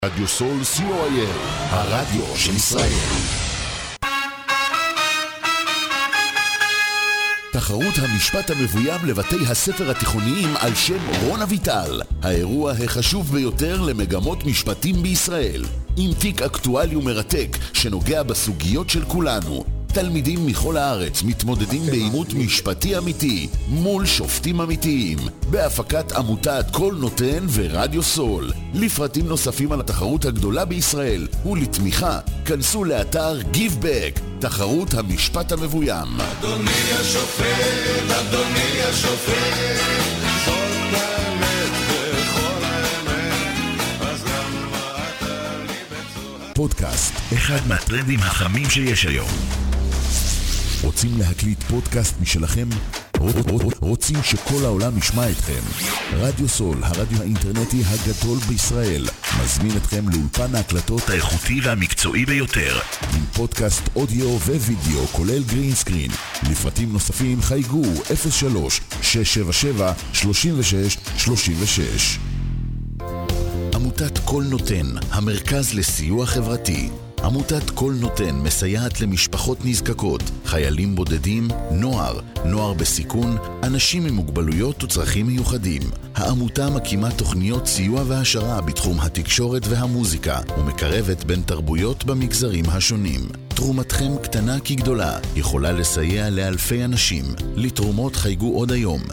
רדיו סול co.il, הרדיו של ישראל. תחרות המשפט המבוים לבתי הספר התיכוניים על שם רון אביטל, האירוע החשוב ביותר למגמות משפטים בישראל, עם תיק אקטואלי ומרתק שנוגע בסוגיות של כולנו. תלמידים מכל הארץ מתמודדים בעימות משפטי אמיתי מול שופטים אמיתיים, בהפקת עמותת כל נותן ורדיו סול. לפרטים נוספים על התחרות הגדולה בישראל ולתמיכה, כנסו לאתר GiveBack, תחרות המשפט המבוים. אדוני השופט, אדוני השופט, זאת האמת וכל האמת, אז למה אתה לי בצורה... פודקאסט, אחד מהטרנדים החמים שיש היום. רוצים להקליט פודקאסט משלכם? רוצים שכל העולם ישמע אתכם? רדיו סול, הרדיו האינטרנטי הגדול בישראל, מזמין אתכם לאולפן ההקלטות האיכותי והמקצועי ביותר, עם פודקאסט אודיו ווידאו כולל גרין סקרין. לפרטים נוספים חייגו 03-677-3636. עמותת כל נותן, המרכז לסיוע חברתי. עמותת כל נותן מסייעת למשפחות נזקקות, חיילים בודדים, נוער בסיכון, אנשים עם מוגבלויות וצרכים מיוחדים. העמותה מקימה תוכניות סיוע והשרה בתחום התקשורת והמוזיקה, ומקרבת בין תרבויות במגזרים השונים. תרומתכם קטנה כגדולה, יכולה לסייע לאלפי אנשים. לתרומות חייגו עוד היום,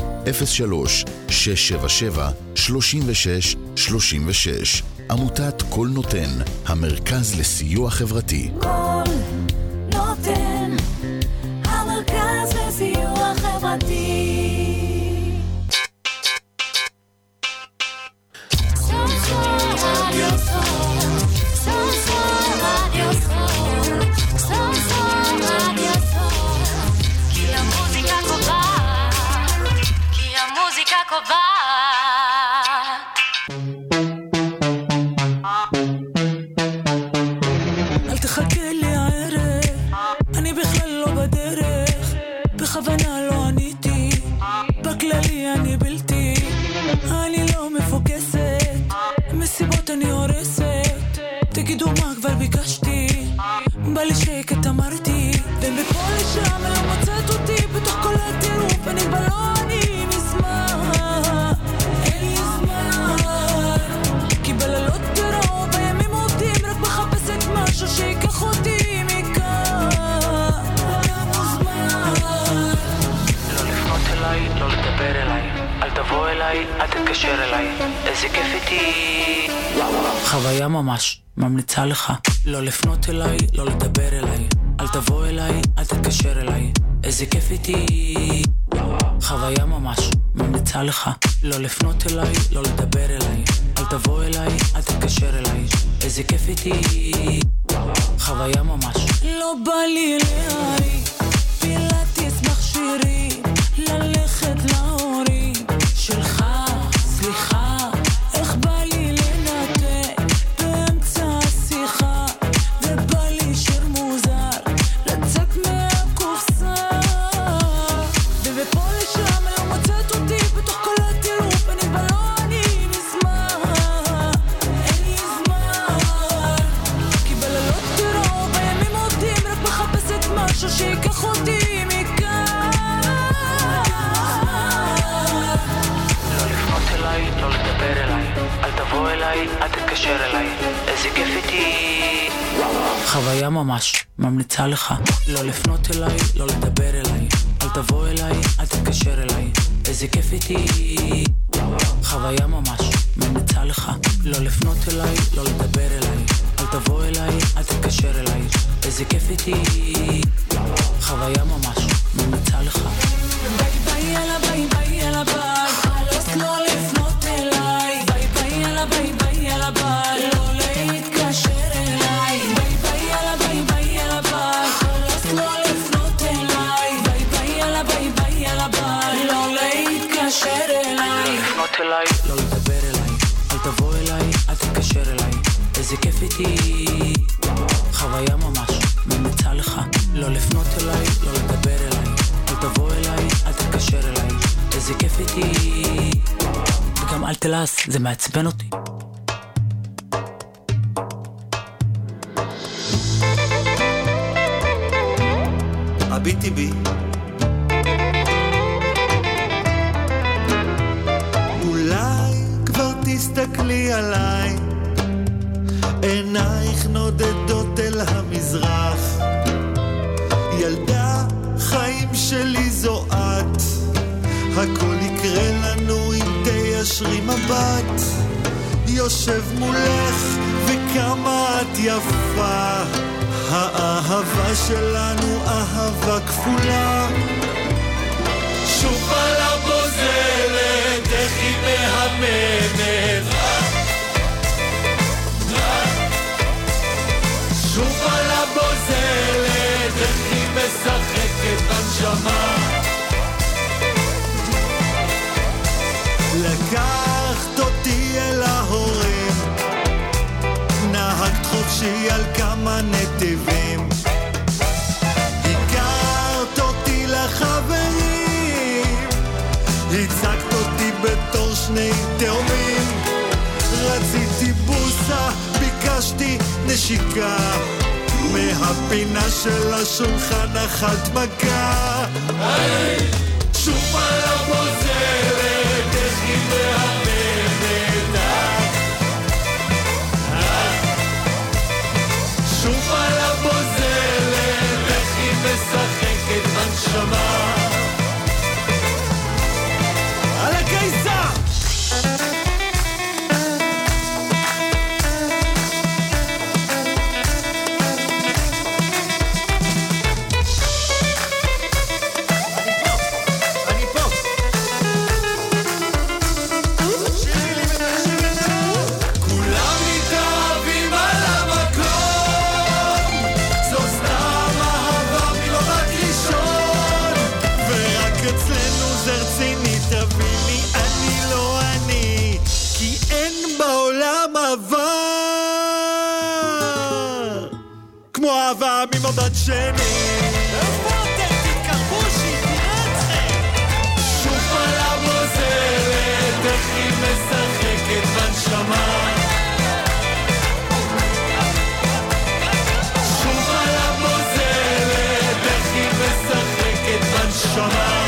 03-677-3636. עמותת כל נותן, המרכז לסיוע חברתי. כל נותן, המרכז לסיוע חברתי. כי המוזיקה קובעת. בכוונה לא עניתי, בכללי אני בלתי, אני לא מפוקסת, מסיבות אני הורסת, תגידו מה כבר ביקשתי, בא לי שקט אמרתי, ומפה לשם לא מוצאת אותי, בתוך כל הטירוף אני בלוני מזמן, אין לי זמן, כי בלילות טרור בימים עובדים, רק מחפשת משהו שיקח אותי לא לדבר אליי, אל תבוא אליי, אל תתקשר אליי, איזה כיף איתי. חוויה ממש, ממליצה לך לא לפנות אליי, לא לדבר אליי, אל תבוא אליי, אל תתקשר אליי, איזה כיף איתי. חוויה ממש, ממליצה לך לא לפנות אליי, לא לדבר אליי, אל תבוא אליי, אל תתקשר אליי, איזה כיף איתי. חוויה ממש, לא בא לי אליי פילאטיס מכשירים, ללכת להורים שלך, סליחה, איך בא לי לנתק באמצע השיחה, ובא לי שיר מוזר לצק מהקופסה, ובפה לשם לא מוצאת אותי, בתוך כל הטירוף אני בלוני מזמן, אין לי זמן, כי בלילות טרור בימים עובדים, רק מחפשת משהו שיקח אותי לא לדבר אליי, אל תבוא אליי, אל תתקשר אליי, איזה כיף איתי. חוויה ממש, ממליצה לך לא לפנות אליי, לא לדבר אליי, אל תבוא אליי, אל תתקשר אליי, איזה כיף איתי. חוויה ממש, ממליצה לך לא לפנות אליי, לא לדבר אליי, אל תבוא אליי, אל תתקשר אליי, איזה כיף איתי. חוויה ממש, ממליצה לך. ביי ביי יאללה ביי ביי יאללה ביי, חלוס לא לפנות אליי, ביי ביי יאללה ביי ביי יאללה ביי, לא להתקשר אליי, ביי ביי יאללה ביי ביי יאללה ביי, חלוס לא לפנות אליי, ביי ביי יאללה ביי ביי יאללה ביי, לא להתקשר אליי, לפנות אליי, לא לדבר אליי, אל תבוא אליי, אל תתקשר אליי, איזה כיף איתי. חוויה ממש, ממליצה לך לא לפנות אליי, לא לדבר אליי, אל תבוא אליי, אל תתקשר אליי, איזה כיף איתי. וגם אל תלעס, זה מעצבן אותי. הביטי בי. אולי כבר תסתכלי עליי, עינייך נודדות אל המזרח, ילדה חיים שלי זו את, הכל יקרה לנו אם תיישרי מבט, יושב מולך וכמה את יפה, האהבה שלנו אהבה כפולה. שוב על הבוזלת איך היא מהממת, שוב על הבוזלת איך היא משחקת בנשמה. לקחת אותי אל ההורים, נהגת חופשי על כמה נתיבים, הכרת אותי לחברים, הצגת אותי בתור שני תאומים, רציתי בוסה, ביקשתי נשיקה, מהפינה של השולחן אחת מכה. שוב על הבוזלת איך היא מהממת, שוב על הבוזלת איך היא משחקת בנשמה. על הקיסה כמו אהבה ממבט שני. איפה אתם? תתקרבו שתראה אתכם. שוב על הבוזלת איך היא משחקת בנשמה, שוב על הבוזלת איך היא משחקת בנשמה.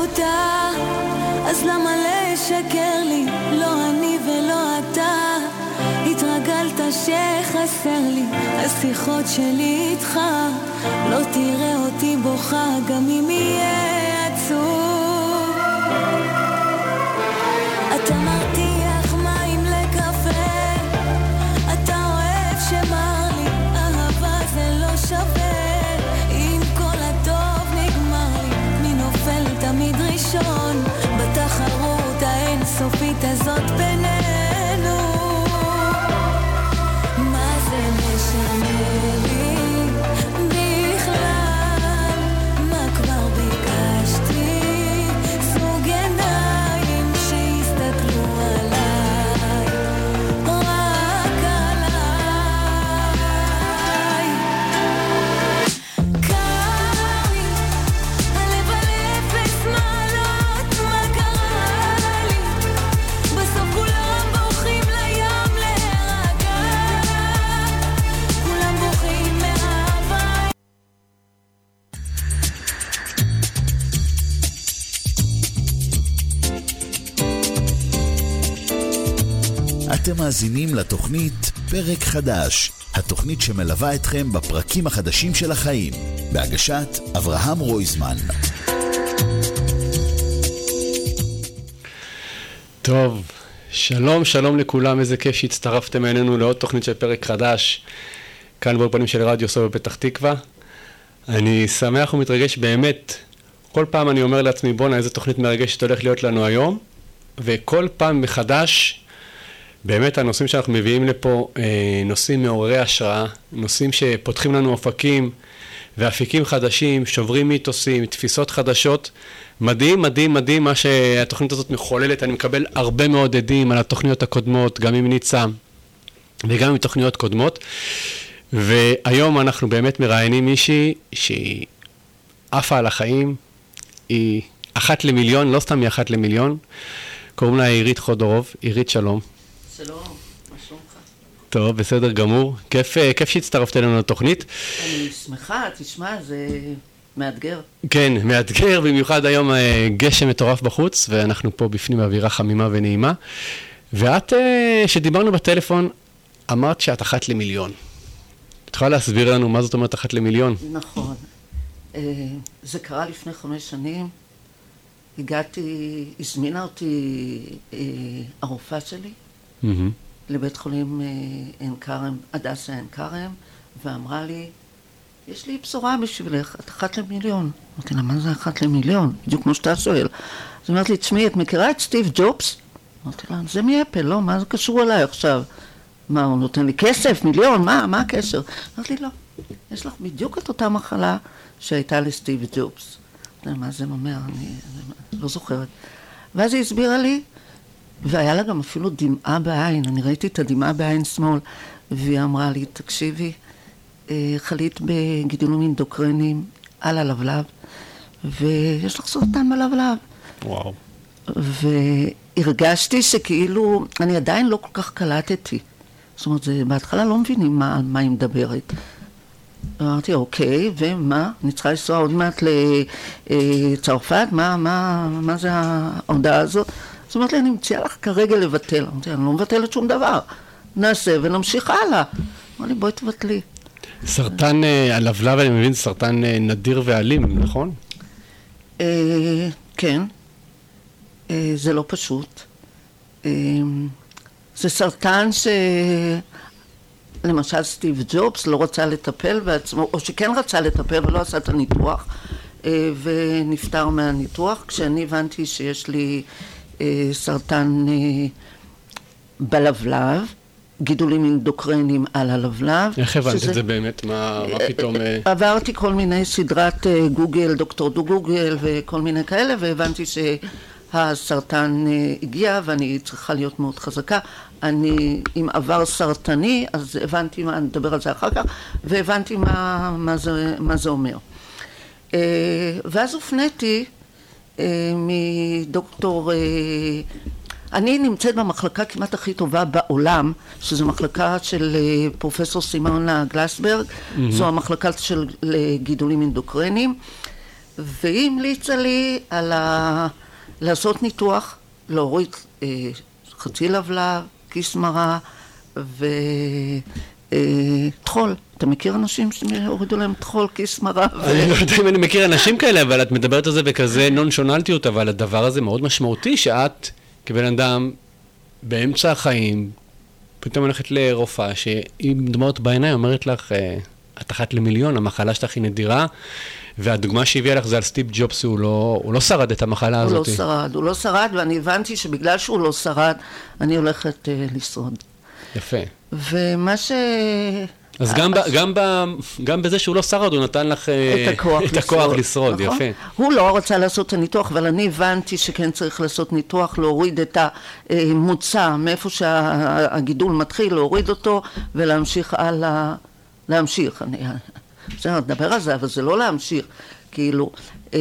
אותה, אז למה לשקר לי? לא אני ולא אתה, התרגלת שחסר לי השיחות שלי איתך, לא תראה אותי בוכה גם אם יהיה עצוב. אתה מרתיח מים לקפה, אתה אוהב שמר לי אהבה זה לא שווה, אם כל הטוב נגמר לי מי נופל תמיד ראשון בתחרות האינסופית הזאת בינינו. מה זה משנה לי בכלל, מה כבר ביקשתי, סוג עיניים שיסתכלו עליי, רק עליי. קר לי, הלב על אפס מעלות, מה קרה לי? בסוף כולם בורחים לים להירגע, כולם בורחים מאהבה. אתם מאזינים לתוכנית פרק חדש, התוכנית שמלווה אתכם בפרקים החדשים של החיים, בהגשת אברהם רויזמן. טוב, שלום לכולם, איזה כיף שהצטרפתם אלינו לעוד תוכנית של פרק חדש, כאן באולפנים של רדיו סול בפתח תקווה. אני שמח ומתרגש באמת, כל פעם אני אומר לעצמי בונה איזה תוכנית מרגשת הולך להיות לנו היום, וכל פעם מחדש, באמת הנושאים שאנחנו מביאים לפה, נושאים מעוררי השראה, נושאים שפותחים לנו אופקים ואפיקים חדשים, שוברים מיתוסים, תפיסות חדשות. מדהים מה שהתוכנית הזאת מחוללת. אני מקבל הרבה מאוד עדים על התוכניות הקודמות, גם עם ניצה וגם עם תוכניות קודמות. והיום אנחנו באמת מראיינים מישהי שהיא עפה על החיים, היא אחת למיליון, לא סתם היא אחת למיליון. קוראים לה עירית חודורוב. עירית, שלום. שלום, מה שלומך? טוב, בסדר גמור. כיף שהצטרפת אלינו לתוכנית. אני שמחה, תשמע, זה מאתגר. כן, מאתגר, במיוחד היום גשם מטורף בחוץ, ואנחנו פה בפנים באווירה חמימה ונעימה. ואת, שדיברנו בטלפון, אמרת שאת אחת למיליון. את יכולה להסביר לנו מה זאת אומרת אחת למיליון? נכון. זה קרה לפני 5 שנים. הזמינה אותי הרופאה שלי, לבית חולים עין כרם, הדסה עין כרם, ואמרה לי, יש לי בשורה בשבילך, את אחת למיליון. אמרתי לה, מה זה אחת למיליון? בדיוק כמו שאתה שואל. אז אמרתי לי, תשמעי, את מכירה את סטיב ג'ובס? אמרתי לה, זה מאפל, לא, מה זה קשור אליי עכשיו? מה, הוא נותן לי כסף, מיליון, מה הקשר? אמרתי לי, לא, יש לך בדיוק את אותה מחלה שהייתה לסטיב ג'ובס. מה זה אומר? אני לא זוכרת. ואז היא הסבירה לי, והיה לה גם אפילו דמעה בעין, אני ראיתי את הדמעה בעין שמאל, והיא אמרה לי, תקשיבי, חלית בגידולים אנדוקריניים על הלבלב, ויש לך סרטן בלבלב. וואו. והרגשתי שכאילו, אני עדיין לא כל כך קלטתי. זאת אומרת, בהתחלה לא מבינים מה היא מדברת. אמרתי, אוקיי, ומה? אני צריכה לנסוע עוד מעט לצרפת? מה זה ההודעה הזאת? זאת אומרת לי, אני מציעה לך כרגע לבטל. אמרתי, אני לא מבטלת שום דבר. נעשה ונמשיך הלאה. אמר לי, בואי תבטלי. סרטן הלבלב, אני מבין, סרטן נדיר ואלים, נכון? כן. זה לא פשוט. זה סרטן למשל סטיב ג'ובס לא רצה לטפל בעצמו, או שכן רצה לטפל ולא עשה את הניתוח, ונפטר מהניתוח. כשאני הבנתי שיש לי סרטן בלבלב, גידולים אנדוקריניים על הלבלב. איך הבנת את זה באמת? מה פתאום? עברתי כל מיני סדרת גוגל, דוקטור גוגל וכל מיני כאלה, והבנתי שהסרטן הגיע ואני צריכה להיות מאוד חזקה. אני עם עבר סרטני, אז הבנתי מה, נדבר על זה אחר כך, והבנתי מה זה אומר. ואז הופניתי מדוקטור, אני נמצאת במחלקה כמעט הכי טובה בעולם, שזו מחלקה של פרופסור סימונה גלסברג, זו המחלקה של גידולים אנדוקריניים, והיא המליצה לי לעשות ניתוח, להוריד חצי לבלב, כיס מרה וטחול. אתה מכיר אנשים שהורידו להם טחול, כיס מרה? אני לא יודע אם אני מכיר אנשים כאלה, אבל את מדברת על זה בכזה נונשונלטיות, אבל הדבר הזה מאוד משמעותי, שאת כבן אדם באמצע החיים, פתאום הולכת לרופאה, שעם דמעות בעיניים אומרת לך, את אחת למיליון, המחלה שלך היא נדירה, והדוגמה שהביאה לך זה על סטיב ג'ובס, הוא לא שרד את המחלה הזאת. הוא לא שרד, ואני הבנתי שבגלל שהוא לא שרד, אני הולכת לשרוד. יפה. ומה ש... אז גם בזה שהוא לא שרד, הוא נתן לך את הכוח לשרוד, נכון? יפה. הוא לא רצה לעשות את הניתוח, אבל אני הבנתי שכן צריך לעשות ניתוח, להוריד את המוצא, מאיפה שהגידול מתחיל, להוריד אותו, ולהמשיך הלאה, להמשיך. בסדר, נדבר על זה, אבל זה לא להמשיך, כאילו.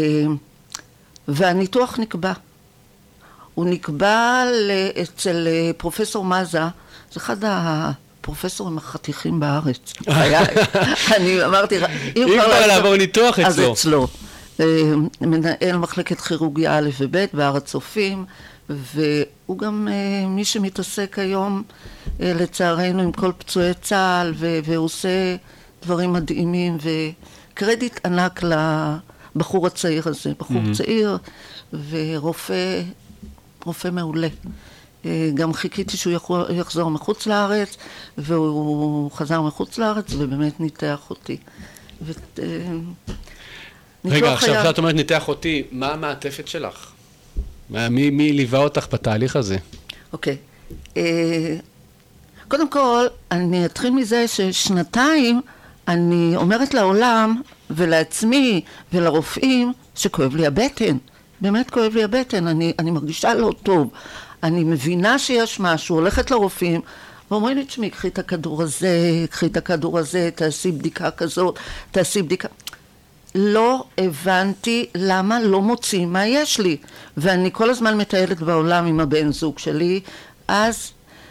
והניתוח נקבע. הוא נקבע אצל פרופסור מזה, זה אחד הפרופסורים החתיכים בארץ. אני אמרתי, אם כבר לעבור ניתוח אצלו. אז אצלו. מנהל מחלקת כירורגיה א' וב' בהר הצופים, והוא גם מי שמתעסק היום, לצערנו, עם כל פצועי צה"ל, והוא עושה דברים מדהימים, וקרדיט ענק לבחור הצעיר הזה. בחור צעיר ורופא מעולה. גם חיכיתי שהוא יחזור מחוץ לארץ, והוא חזר מחוץ לארץ, ובאמת ניתח אותי. רגע, עכשיו את אומרת ניתח אותי, מה המעטפת שלך? מי ליווה אותך בתהליך הזה? אוקיי. קודם כל, אני אתחיל מזה ששנתיים אני אומרת לעולם ולעצמי ולרופאים שכואב לי הבטן. באמת כואב לי הבטן, אני מרגישה לא טוב. אני מבינה שיש משהו, הולכת לרופאים, ואומרים לי, תשמעי, קחי את הכדור הזה, תעשי בדיקה כזאת, תעשי בדיקה. לא הבנתי למה לא מוצאים מה יש לי. ואני כל הזמן מטיילת בעולם עם הבן זוג שלי, אז,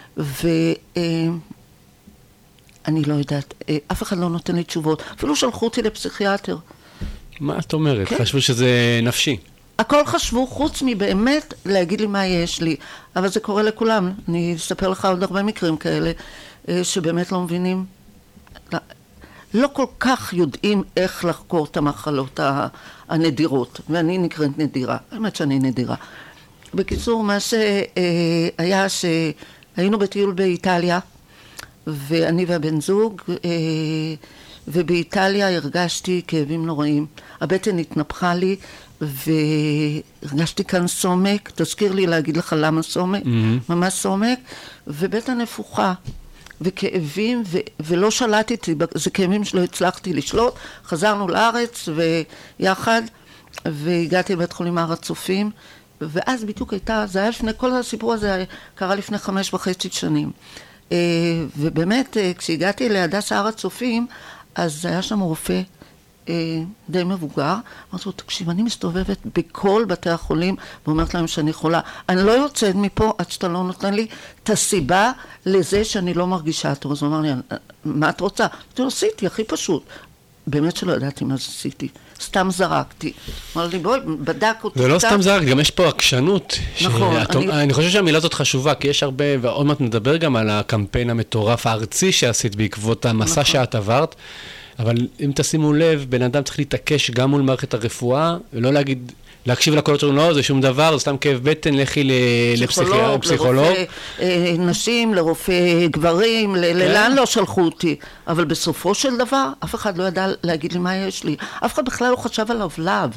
אני לא יודעת, אף אחד לא נותן לי תשובות. אפילו שלחו אותי לפסיכיאטר. מה את אומרת? כן? חשבו שזה נפשי. הכל חשבו חוץ מבאמת להגיד לי מה יש לי. אבל זה קורה לכולם. אני אספר לך עוד הרבה מקרים כאלה, שבאמת לא מבינים. לא כל כך יודעים איך לחקור את המחלות הנדירות. ואני נקראת נדירה. באמת שאני נדירה. בקיצור, מה שהיה שהיינו בטיול באיטליה, ואני והבן זוג, ובאיטליה הרגשתי כאבים נוראים. הבטן התנפחה לי, והרגשתי כאן סומק. תזכיר לי להגיד לך למה סומק. ממש סומק. ובטן נפוחה. וכאבים, ולא שלטתי, זה כאבים שלא הצלחתי לשלוט. חזרנו לארץ ויחד, והגעתי לבית חולים הר הצופים, ואז בדיוק הייתה, זה היה לפני, כל הסיפור הזה קרה לפני 5.5 שנים. ובאמת, כשהגעתי להדסה הר הצופים, אז היה שם רופא די מבוגר, אמרתי לו, תקשיב, אני מסתובבת בכל בתי החולים, ואומרת להם שאני חולה. אני לא יוצאת מפה עד שאתה לא נותן לי את הסיבה לזה שאני לא מרגישה טוב. אז הוא אמר לי, מה את רוצה? אמרתי לו, עשיתי, הכי פשוט. באמת שלא ידעתי מה זה עשיתי. סתם זרקתי. אמר לי, בואי, בדק אותי. זה לא סתם זרק, גם יש פה עקשנות. נכון. אני חושב שהמילה הזאת חשובה, כי יש הרבה, ועוד מעט נדבר גם על הקמפיין המטורף הארצי שעשית בעקבות המסע שאת עברת, אבל אם תשימו לב, בן אדם צריך להתעקש גם מול מערכת הרפואה, ולא להקשיב לקולות שלנו, לא, זה שום דבר, זה סתם כאב בטן, לכי לפסיכולוג. לרופא נשים, לרופא גברים, לאן לא שלחו אותי. אבל בסופו של דבר, אף אחד לא ידע להגיד לי מה יש לי. אף אחד בכלל לא חשב עליו לאו.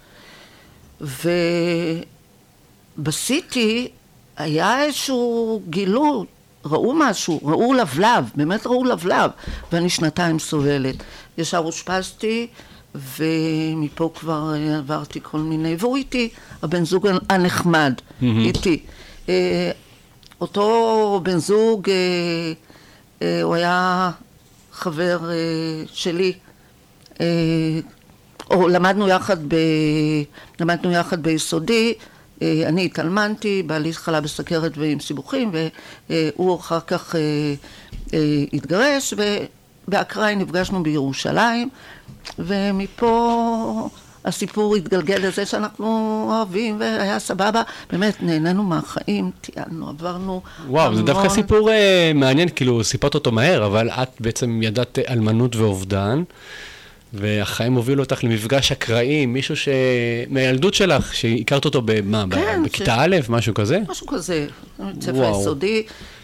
ובסיטי היה איזשהו גילוי, ראו משהו, ראו לבלב, באמת ראו לבלב, ואני שנתיים סובלת. ישר אושפזתי, ומפה כבר עברתי כל מיני, והוא איתי, הבן זוג הנחמד, איתי. אותו בן זוג, הוא היה חבר שלי, או למדנו יחד ביסודי, אני התאלמנתי, בעלי חלה בסכרת ועם סיבוכים, והוא אחר כך התגרש, ובאקראי נפגשנו בירושלים, ומפה הסיפור התגלגל לזה שאנחנו אוהבים והיה סבבה, באמת נהנינו מהחיים, טיילנו, עברנו וואו, זה דווקא סיפור מעניין, כאילו סיפרת אותו מהר, אבל את בעצם ידעת אלמנות ואובדן, והחיים הובילו אותך למפגש אקראי, מישהו מהילדות שלך, שהכרת אותו במה? כן, בכיתה א', משהו כזה? משהו כזה, ספר יסודי,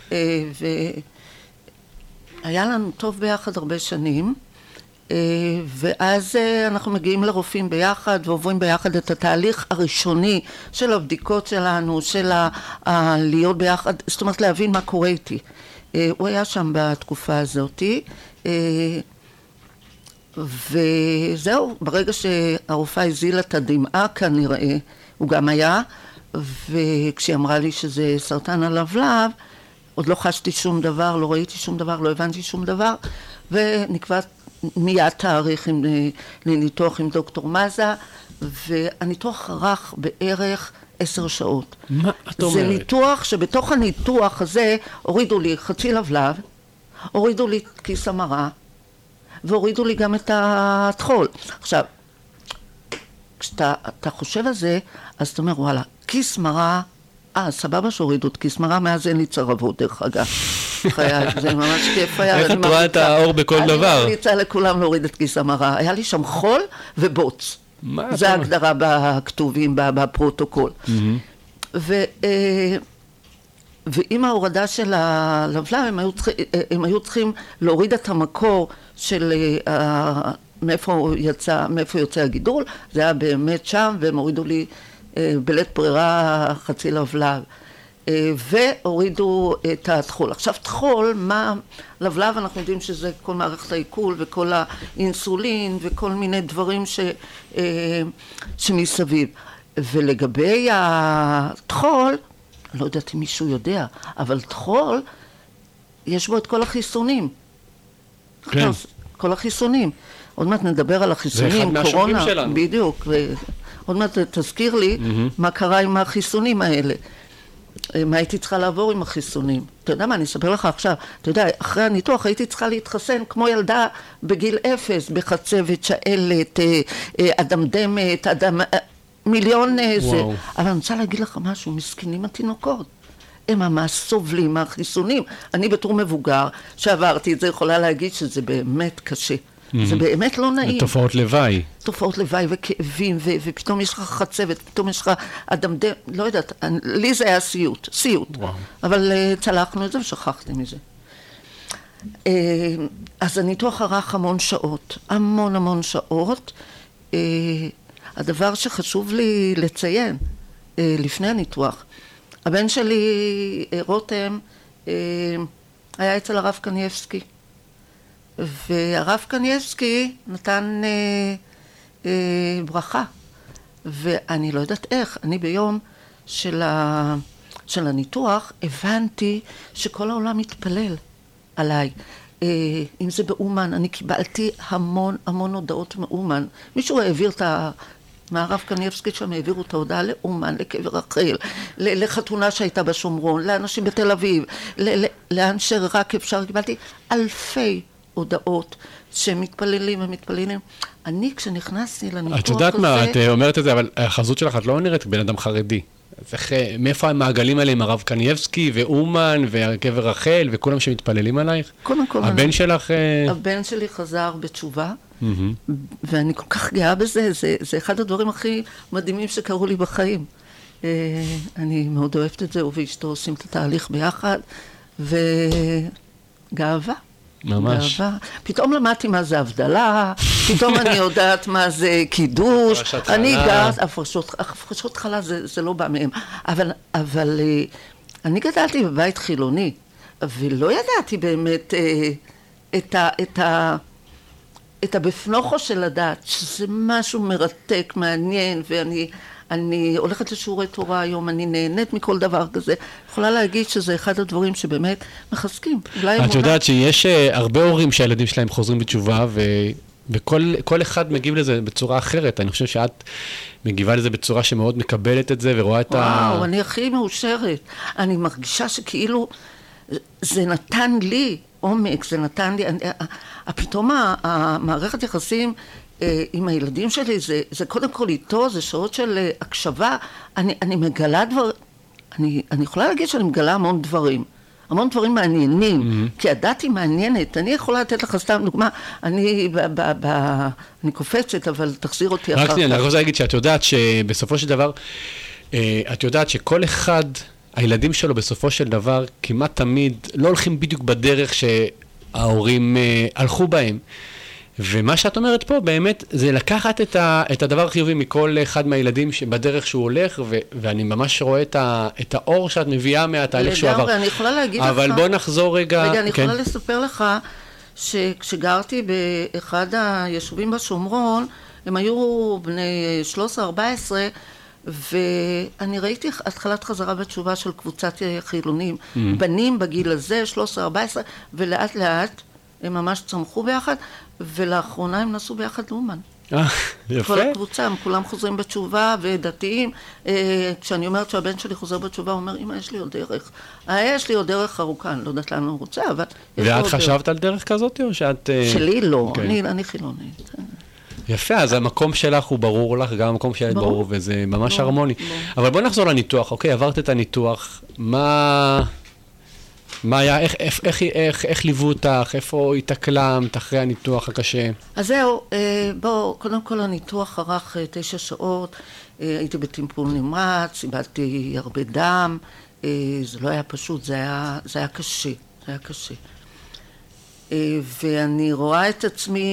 והיה לנו טוב ביחד הרבה שנים, ואז אנחנו מגיעים לרופאים ביחד ועוברים ביחד את התהליך הראשוני של הבדיקות שלנו, של להיות ביחד, זאת אומרת להבין מה קורה איתי. הוא היה שם בתקופה הזאת, וזהו, ברגע שהרופאה הזילה את הדמעה כנראה, הוא גם היה, וכשהיא אמרה לי שזה סרטן הלבלב, עוד לא חשתי שום דבר, לא ראיתי שום דבר, לא הבנתי שום דבר, ונקבע מיד תאריך לניתוח עם דוקטור מזה, והניתוח ארך בערך 10 שעות. מה את אומרת? זה ניתוח שבתוך הניתוח הזה הורידו לי חצי לבלב, הורידו לי כיס המרה, והורידו לי גם את התחול. עכשיו, כשאתה חושב על זה, אז אתה אומר, וואלה, כיס מרה, סבבה שהורידו את כיס מרה, מאז אין לי צרבות, דרך אגב. זה ממש כיף היה. איך את רואה את האור בכל דבר? אני ממליצה לכולם להוריד את כיס המרה. היה לי שם חול ובוץ. זה ההגדרה בכתובים, בפרוטוקול. ועם ההורדה של הלבלב, הם היו צריכים להוריד את המקור של מאיפה יוצא הגידול, זה היה באמת שם, והם הורידו לי בלית ברירה חצי לבלב, והורידו את התחול. עכשיו תחול, מה לבלב, אנחנו יודעים שזה כל מערכת העיכול וכל האינסולין וכל מיני דברים שמסביב. ולגבי התחול, לא יודעת אם מישהו יודע, אבל תחול, יש בו את כל החיסונים. כן. כל החיסונים. עוד מעט נדבר על החיסונים, זה אחד מהשופים שלנו. בדיוק. עוד מעט תזכיר לי מה קרה עם החיסונים האלה. מה הייתי צריכה לעבור עם החיסונים. אתה יודע מה, אני אספר לך עכשיו. אתה יודע, אחרי הניתוח הייתי צריכה להתחסן כמו ילדה בגיל 0, בחצבת, שעלת, אדמדמת, מיליון זה. אבל אני רוצה להגיד לך משהו, מסכנים התינוקות. הם ממש סובלים מהחיסונים. אני בתור מבוגר שעברתי את זה, יכולה להגיד שזה באמת קשה. זה באמת לא נעים. תופעות לוואי. תופעות לוואי וכאבים, ופתאום יש לך חצבת, פתאום יש לך אדמדם, לא יודעת, לי זה היה סיוט. אבל צלחנו את זה ושכחתי מזה. אז הניתוח ארך המון שעות, המון שעות. הדבר שחשוב לי לציין לפני הניתוח, הבן שלי רותם היה אצל הרב קניאבסקי, והרב קניאבסקי נתן ברכה, ואני לא יודעת איך, אני ביום של הניתוח הבנתי שכל העולם מתפלל עליי. אם זה באומן, אני קיבלתי המון הודעות מאומן. מישהו העביר את מהרב קניאבסקי שם, העבירו את ההודעה לאומן, לקבר רחל, לחתונה שהייתה בשומרון, לאנשים בתל אביב, לאן שרק אפשר. קיבלתי אלפי הודעות שמתפללים ומתפללים. אני כשנכנסתי לניתוח הזה... את יודעת מה, את אומרת את זה, אבל החזות שלך את לא נראית בן אדם חרדי. אז מאיפה המעגלים האלה עם הרב קניאבסקי ואומן והקבר רחל וכולם שמתפללים עלייך? קודם כל... הבן שלך... הבן שלי חזר בתשובה, ואני כל כך גאה בזה, זה אחד הדברים הכי מדהימים שקרו לי בחיים. אני מאוד אוהבת את זה, הוא ואשתו עושים את התהליך ביחד, וגאווה. ממש. גאווה. פתאום למדתי מה זה הבדלה, פתאום אני יודעת מה זה קידוש. אני גרת, הפרשות חלה זה לא בא מהם. אבל אני גדלתי בבית חילוני, ולא ידעתי באמת את הבפנוכו של הדת, שזה משהו מרתק, מעניין, ואני הולכת לשיעורי תורה היום, אני נהנית מכל דבר כזה. יכולה להגיד שזה אחד הדברים שבאמת מחזקים. את יודעת שיש הרבה הורים שהילדים שלהם חוזרים בתשובה, וכל אחד מגיב לזה בצורה אחרת. אני חושב שאת מגיבה לזה בצורה שמאוד מקבלת את זה, ורואה את וואו, אני הכי מאושרת. אני מרגישה שכאילו זה נתן לי עומק, זה נתן לי... פתאום המערכת יחסים עם הילדים שלי, זה קודם כל איתו, זה שעות של הקשבה. אני מגלה אני יכולה להגיד שאני מגלה המון דברים מעניינים, כי הדת היא מעניינת. אני יכולה לתת לך סתם דוגמה, אני קופצת, אבל תחזיר אותי אחר כך. רק שנייה, אני רוצה להגיד שאת יודעת שבסופו של דבר, את יודעת שכל אחד, הילדים שלו בסופו של דבר, כמעט תמיד לא הולכים בדיוק בדרך שההורים הלכו בהם. ומה שאת אומרת פה באמת זה לקחת את הדבר החיובי מכל אחד מהילדים בדרך שהוא הולך, ואני ממש רואה את האור שאת מביאה מהתהליך שהוא עבר. לגמרי, אני יכולה להגיד לך... אבל בוא נחזור רגע... רגע, אני יכולה לספר לך שכשגרתי באחד היישובים בשומרון, הם היו בני 13-14, ואני ראיתי התחלת חזרה בתשובה של קבוצת חילונים, בנים בגיל הזה, 13-14, ולאט לאט הם ממש צמחו ביחד, ולאחרונה הם נסעו ביחד לאומן. יפה. כל הקבוצה, הם כולם חוזרים בתשובה ודתיים. כשאני אומרת שהבן שלי חוזר בתשובה, הוא אומר, אמא, יש לי עוד דרך. יש לי עוד דרך ארוכה, אני לא יודעת לאן הוא רוצה, אבל... ואת חשבת על דרך כזאת, או שאת... שלי לא, אני חילונית. יפה, אז המקום שלך הוא ברור לך, גם המקום שלך ברור, וזה ממש הרמוני. אבל בוא נחזור לניתוח, אוקיי, עברת את הניתוח, מה היה, איך ליוו אותך, איפה התאקלמת אחרי הניתוח הקשה? אז זהו, בואו, קודם כל הניתוח ארך 9 שעות, הייתי בטיפול נמרץ, איבדתי הרבה דם, זה לא היה פשוט, זה היה קשה, ואני רואה את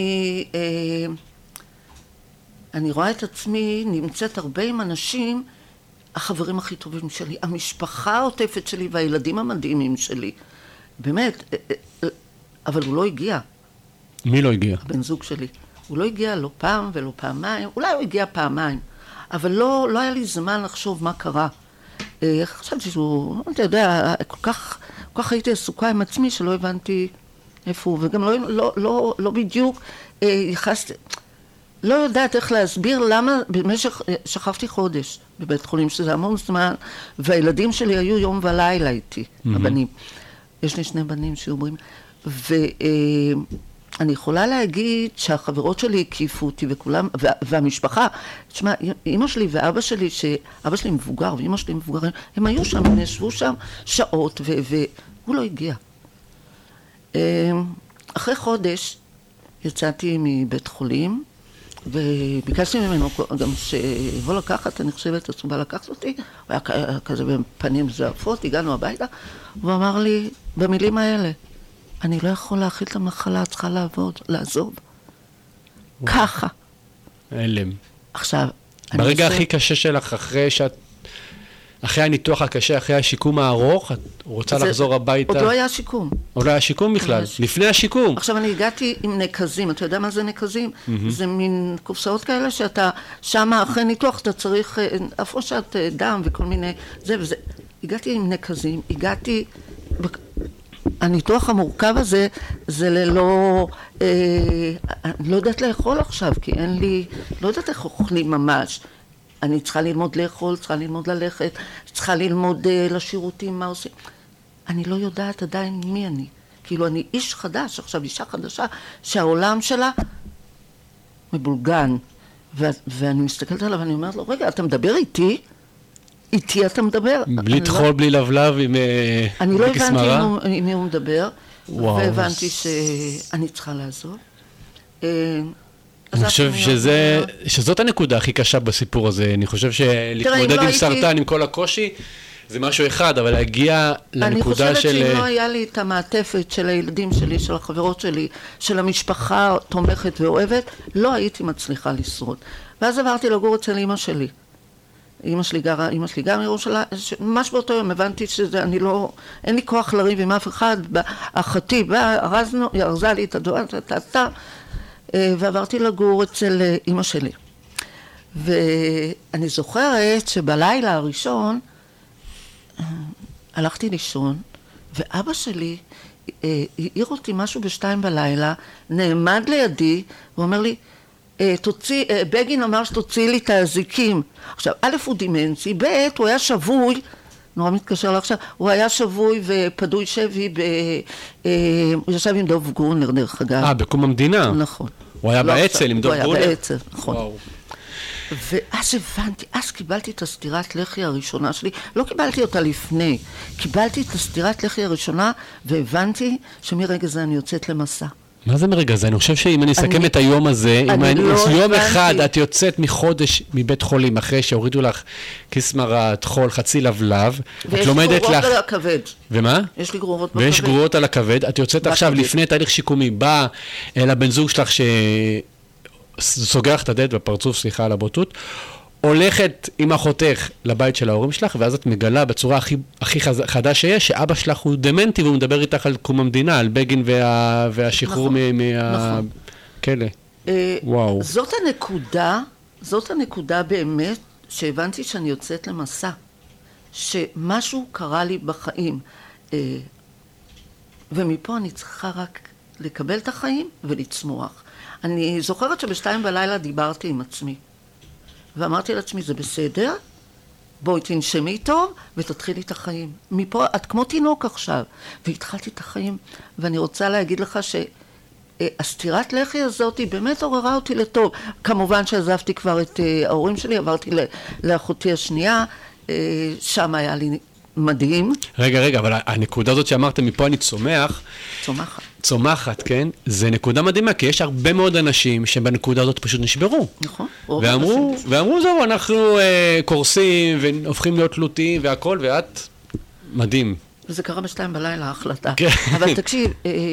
עצמי, נמצאת הרבה עם אנשים, החברים הכי טובים שלי, המשפחה העוטפת שלי והילדים המדהימים שלי. באמת, אבל הוא לא הגיע. מי לא הגיע? הבן זוג שלי. הוא לא הגיע לא פעם ולא פעמיים, אולי הוא הגיע פעמיים, אבל לא היה לי זמן לחשוב מה קרה. חשבתי שהוא, אתה יודע, כל כך הייתי עסוקה עם עצמי שלא הבנתי איפה הוא, וגם לא בדיוק ייחסתי... לא יודעת איך להסביר למה במשך, שכבתי חודש בבית חולים, שזה המון זמן, והילדים שלי היו יום ולילה איתי, הבנים. יש לי 2 בנים שאומרים, ואני יכולה להגיד שהחברות שלי הקיפו אותי וכולם, והמשפחה, תשמע, אמא שלי ואבא שלי, שאבא שלי מבוגר ואמא שלי מבוגרים, הם היו שם, הם ישבו שם שעות, והוא לא הגיע. אחרי חודש יצאתי מבית חולים, וביקשתי ממנו גם שיבוא לקחת, אני חושבת, הוא בא לקחת אותי, הוא היה כזה בפנים זעפות, הגענו הביתה, הוא אמר לי, במילים האלה, אני לא יכול להכיל את המחלה, צריכה לעזוב. ככה. אלם. עכשיו, ברגע הכי קשה שלך, אחרי הניתוח הקשה, אחרי השיקום הארוך, את רוצה לחזור הביתה? עוד לא היה שיקום. עוד לא היה שיקום בכלל, לפני השיקום. עכשיו אני הגעתי עם נקזים, אתה יודע מה זה נקזים? זה מין קופסאות כאלה שאתה, שם אחרי ניתוח אתה צריך, הפרשת דם וכל מיני, זה וזה. הגעתי עם נקזים, הניתוח המורכב הזה, זה ללא, לא יודעת לאכול עכשיו, כי אין לי, לא יודעת איך אוכלים ממש. אני צריכה ללמוד לאכול, צריכה ללמוד ללכת, צריכה ללמוד לשירותים, מה עושים. אני לא יודעת עדיין מי אני. כאילו אני איש חדש, עכשיו אישה חדשה, שהעולם שלה מבולגן. ואני מסתכלת עליו ואני אומרת לו, רגע, אתה מדבר איתי? איתי אתה מדבר? בלי תחול, בלי לבלב, עם כסמרה? אני לא הבנתי עם מי הוא מדבר, והבנתי שאני צריכה לעזוב. אני חושב שזאת הנקודה הכי קשה בסיפור הזה. אני חושב שלהתמודד עם סרטן, עם כל הקושי, זה משהו אחד, אבל להגיע לנקודה של... אני חושבת שאם לא היה לי את המעטפת של הילדים שלי, של החברות שלי, של המשפחה תומכת ואוהבת, לא הייתי מצליחה לשרוד. ואז עברתי לגור אצל אמא שלי. אמא שלי גם ירושלים, ממש באותו יום הבנתי שאני לא, אין לי כוח לריב עם אף אחד, אחתי, ארזה לי את הדואר, ועברתי לגור אצל אמא שלי. ואני זוכרת שבלילה הראשון הלכתי לישון, ואבא שלי העיר אותי משהו ב2 בלילה, נעמד לידי, הוא אומר לי, בגין אמר שתוציא לי את האזיקים. עכשיו, א' הוא דימנצי, ב' הוא היה שבוי, נורא מתקשר לה עכשיו, הוא היה שבוי ופדוי שבי, הוא ישב עם דוב גרונר דרך אגב. בקום המדינה. נכון. הוא היה באצ"ל עם דוב הוא ברונר? היה באצ"ל, נכון. וואו. ואז הבנתי, אז קיבלתי את הסטירת לחי הראשונה שלי, לא קיבלתי אותה לפני, קיבלתי את הסטירת לחי הראשונה, והבנתי שמרגע זה אני יוצאת למסע. מה זה מרגע זה? אני חושב שאם אני אסכם את היום הזה, אם יום אחד את יוצאת מחודש מבית חולים, אחרי שהורידו לך כיס מרת, חול, חצי לבלב, את לומדת לך... ויש לי גרורות על הכבד. ומה? יש לי גרורות בכבד. ויש גרורות על הכבד, את יוצאת עכשיו לפני תהליך שיקומי, בא לבן זוג שלך שסוגר לך את הדלת בפרצוף, סליחה על הבוטות, הולכת עם אחותך לבית של ההורים שלך, ואז את מגלה בצורה הכי חדה שיש, שאבא שלך הוא דמנטי, והוא מדבר איתך על קום המדינה, על בגין והשחרור מהכלא. וואו. זאת הנקודה באמת, שהבנתי שאני יוצאת למסע. שמשהו קרה לי בחיים. ומפה אני צריכה רק לקבל את החיים ולצמוח. אני זוכרת שבשתיים בלילה דיברתי עם עצמי. ואמרתי לעצמי, זה בסדר, בואי תנשמי טוב ותתחילי את החיים. מפה, את כמו תינוק עכשיו. והתחלתי את החיים, ואני רוצה להגיד לך שהסטירת לחי הזאת היא באמת עוררה אותי לטוב. כמובן שעזבתי כבר את ההורים שלי, עברתי לאחותי השנייה, שם היה לי מדהים. רגע, אבל הנקודה הזאת שאמרתם, מפה אני צומחת, כן? זה נקודה מדהימה, כי יש הרבה מאוד אנשים שבנקודה הזאת פשוט נשברו. נכון. ואמרו, זהו, אנחנו קורסים והופכים להיות תלותיים והכל, ואת מדהים. וזה קרה בשתיים בלילה, ההחלטה. כן. אבל תקשיב,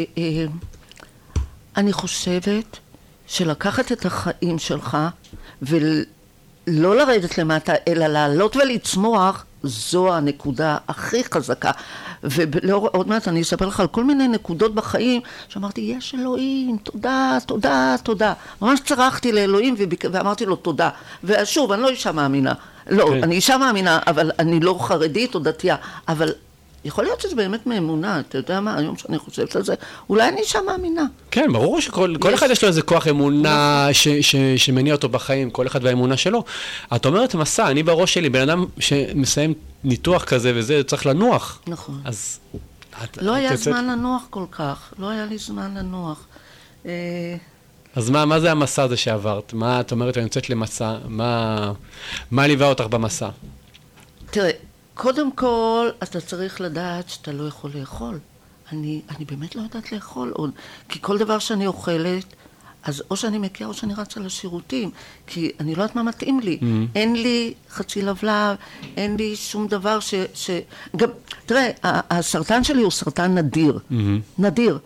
אני חושבת שלקחת את החיים שלך ולא לרדת למטה, אלא לעלות ולצמוח, זו הנקודה הכי חזקה. ועוד מעט אני אספר לך על כל מיני נקודות בחיים, שאמרתי, יש אלוהים, תודה, תודה, תודה. ממש צרחתי לאלוהים ואמרתי לו תודה. ושוב, אני לא אישה מאמינה. לא, אני אישה מאמינה, אבל אני לא חרדית או דתייה. אבל יכול להיות שזה באמת מאמונה, אתה יודע מה, היום שאני חושבת על זה, אולי אני אישה מאמינה. כן, ברור שכל אחד יש לו איזה כוח אמונה שמניע אותו בחיים, כל אחד והאמונה שלו. את אומרת מסע, אני בראש שלי, בן אדם שמסיים ניתוח כזה וזה, צריך לנוח. נכון. אז... לא היה זמן לנוח כל כך, לא היה לי זמן לנוח. אז מה זה המסע הזה שעברת? מה את אומרת, אני יוצאת למסע? מה ליווה אותך במסע? תראה, קודם כל, אתה צריך לדעת שאתה לא יכול לאכול. אני באמת לא יודעת לאכול עוד, כי כל דבר שאני אוכלת, אז או שאני מקיאה או שאני רצה לשירותים, כי אני לא יודעת מה מתאים לי. אין לי חצי לבלב, אין לי שום דבר גם, תראה, הסרטן שלי הוא סרטן נדיר. נדיר.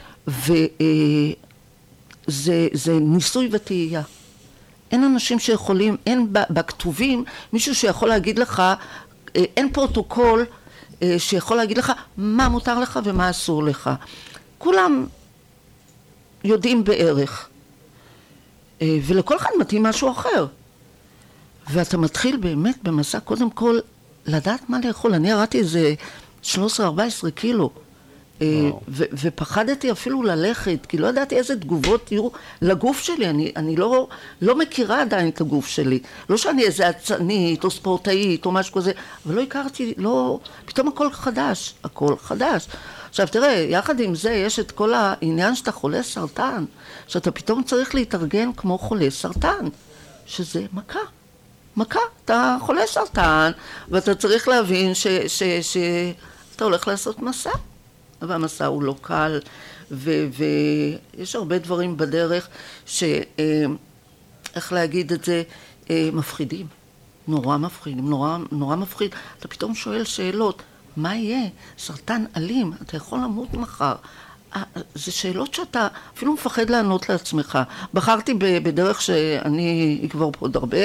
וזה ניסוי וטעייה. אין אנשים שיכולים, אין בכתובים מישהו שיכול להגיד לך, אין פרוטוקול שיכול להגיד לך מה מותר לך ומה אסור לך. כולם יודעים בערך. ולכל אחד מתאים משהו אחר. ואתה מתחיל באמת במסע, קודם כל, לדעת מה לאכול. אני ירדתי איזה 13-14 קילו. ופחדתי אפילו ללכת, כי לא ידעתי איזה תגובות יהיו לגוף שלי. אני לא מכירה עדיין את הגוף שלי. לא שאני איזה עצנית או ספורטאית או משהו כזה, אבל לא הכרתי, פתאום הכל חדש, הכל חדש. עכשיו תראה, יחד עם זה יש את כל העניין שאתה חולה סרטן, שאתה פתאום צריך להתארגן כמו חולה סרטן, שזה מכה. אתה חולה סרטן, ואתה צריך להבין שאתה הולך לעשות מסע. והמסע הוא לא קל, ויש הרבה דברים בדרך איך להגיד את זה, מפחידים. נורא מפחיד. אתה פתאום שואל שאלות, מה יהיה? סרטן אלים, אתה יכול למות מחר. זה שאלות שאתה אפילו מפחד לענות לעצמך. בחרתי בדרך שאני אקבור פה עוד הרבה,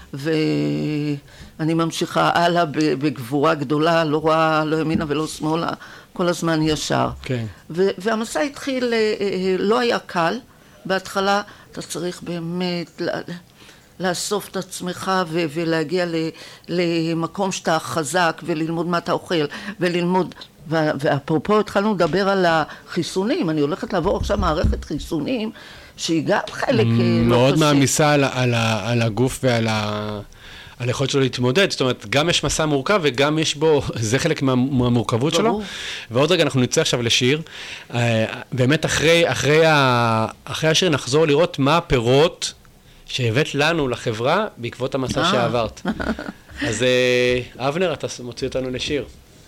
ואני ממשיכה הלאה בגבורה גדולה, לא רואה, לא ימינה ולא שמאלה, כל הזמן ישר. כן. והמסע התחיל, לא היה קל. בהתחלה אתה צריך באמת לאסוף את עצמך ולהגיע למקום שאתה חזק וללמוד מה אתה אוכל וללמוד, ואפרופו התחלנו לדבר על החיסונים, אני הולכת לעבור עכשיו מערכת חיסונים שהיא גם חלק לא קשה. מאוד מעמיסה על הגוף ועל על היכולת שלו להתמודד, זאת אומרת, גם יש מסע מורכב וגם יש בו, זה חלק מהמורכבות שלו. ועוד רגע אנחנו נצא עכשיו לשיר. באמת אחרי השיר נחזור לראות מה הפירות שהבאת לנו, לחברה, בעקבות המסע שעברת. אז אבנר, אתה מוציא אותנו לשיר.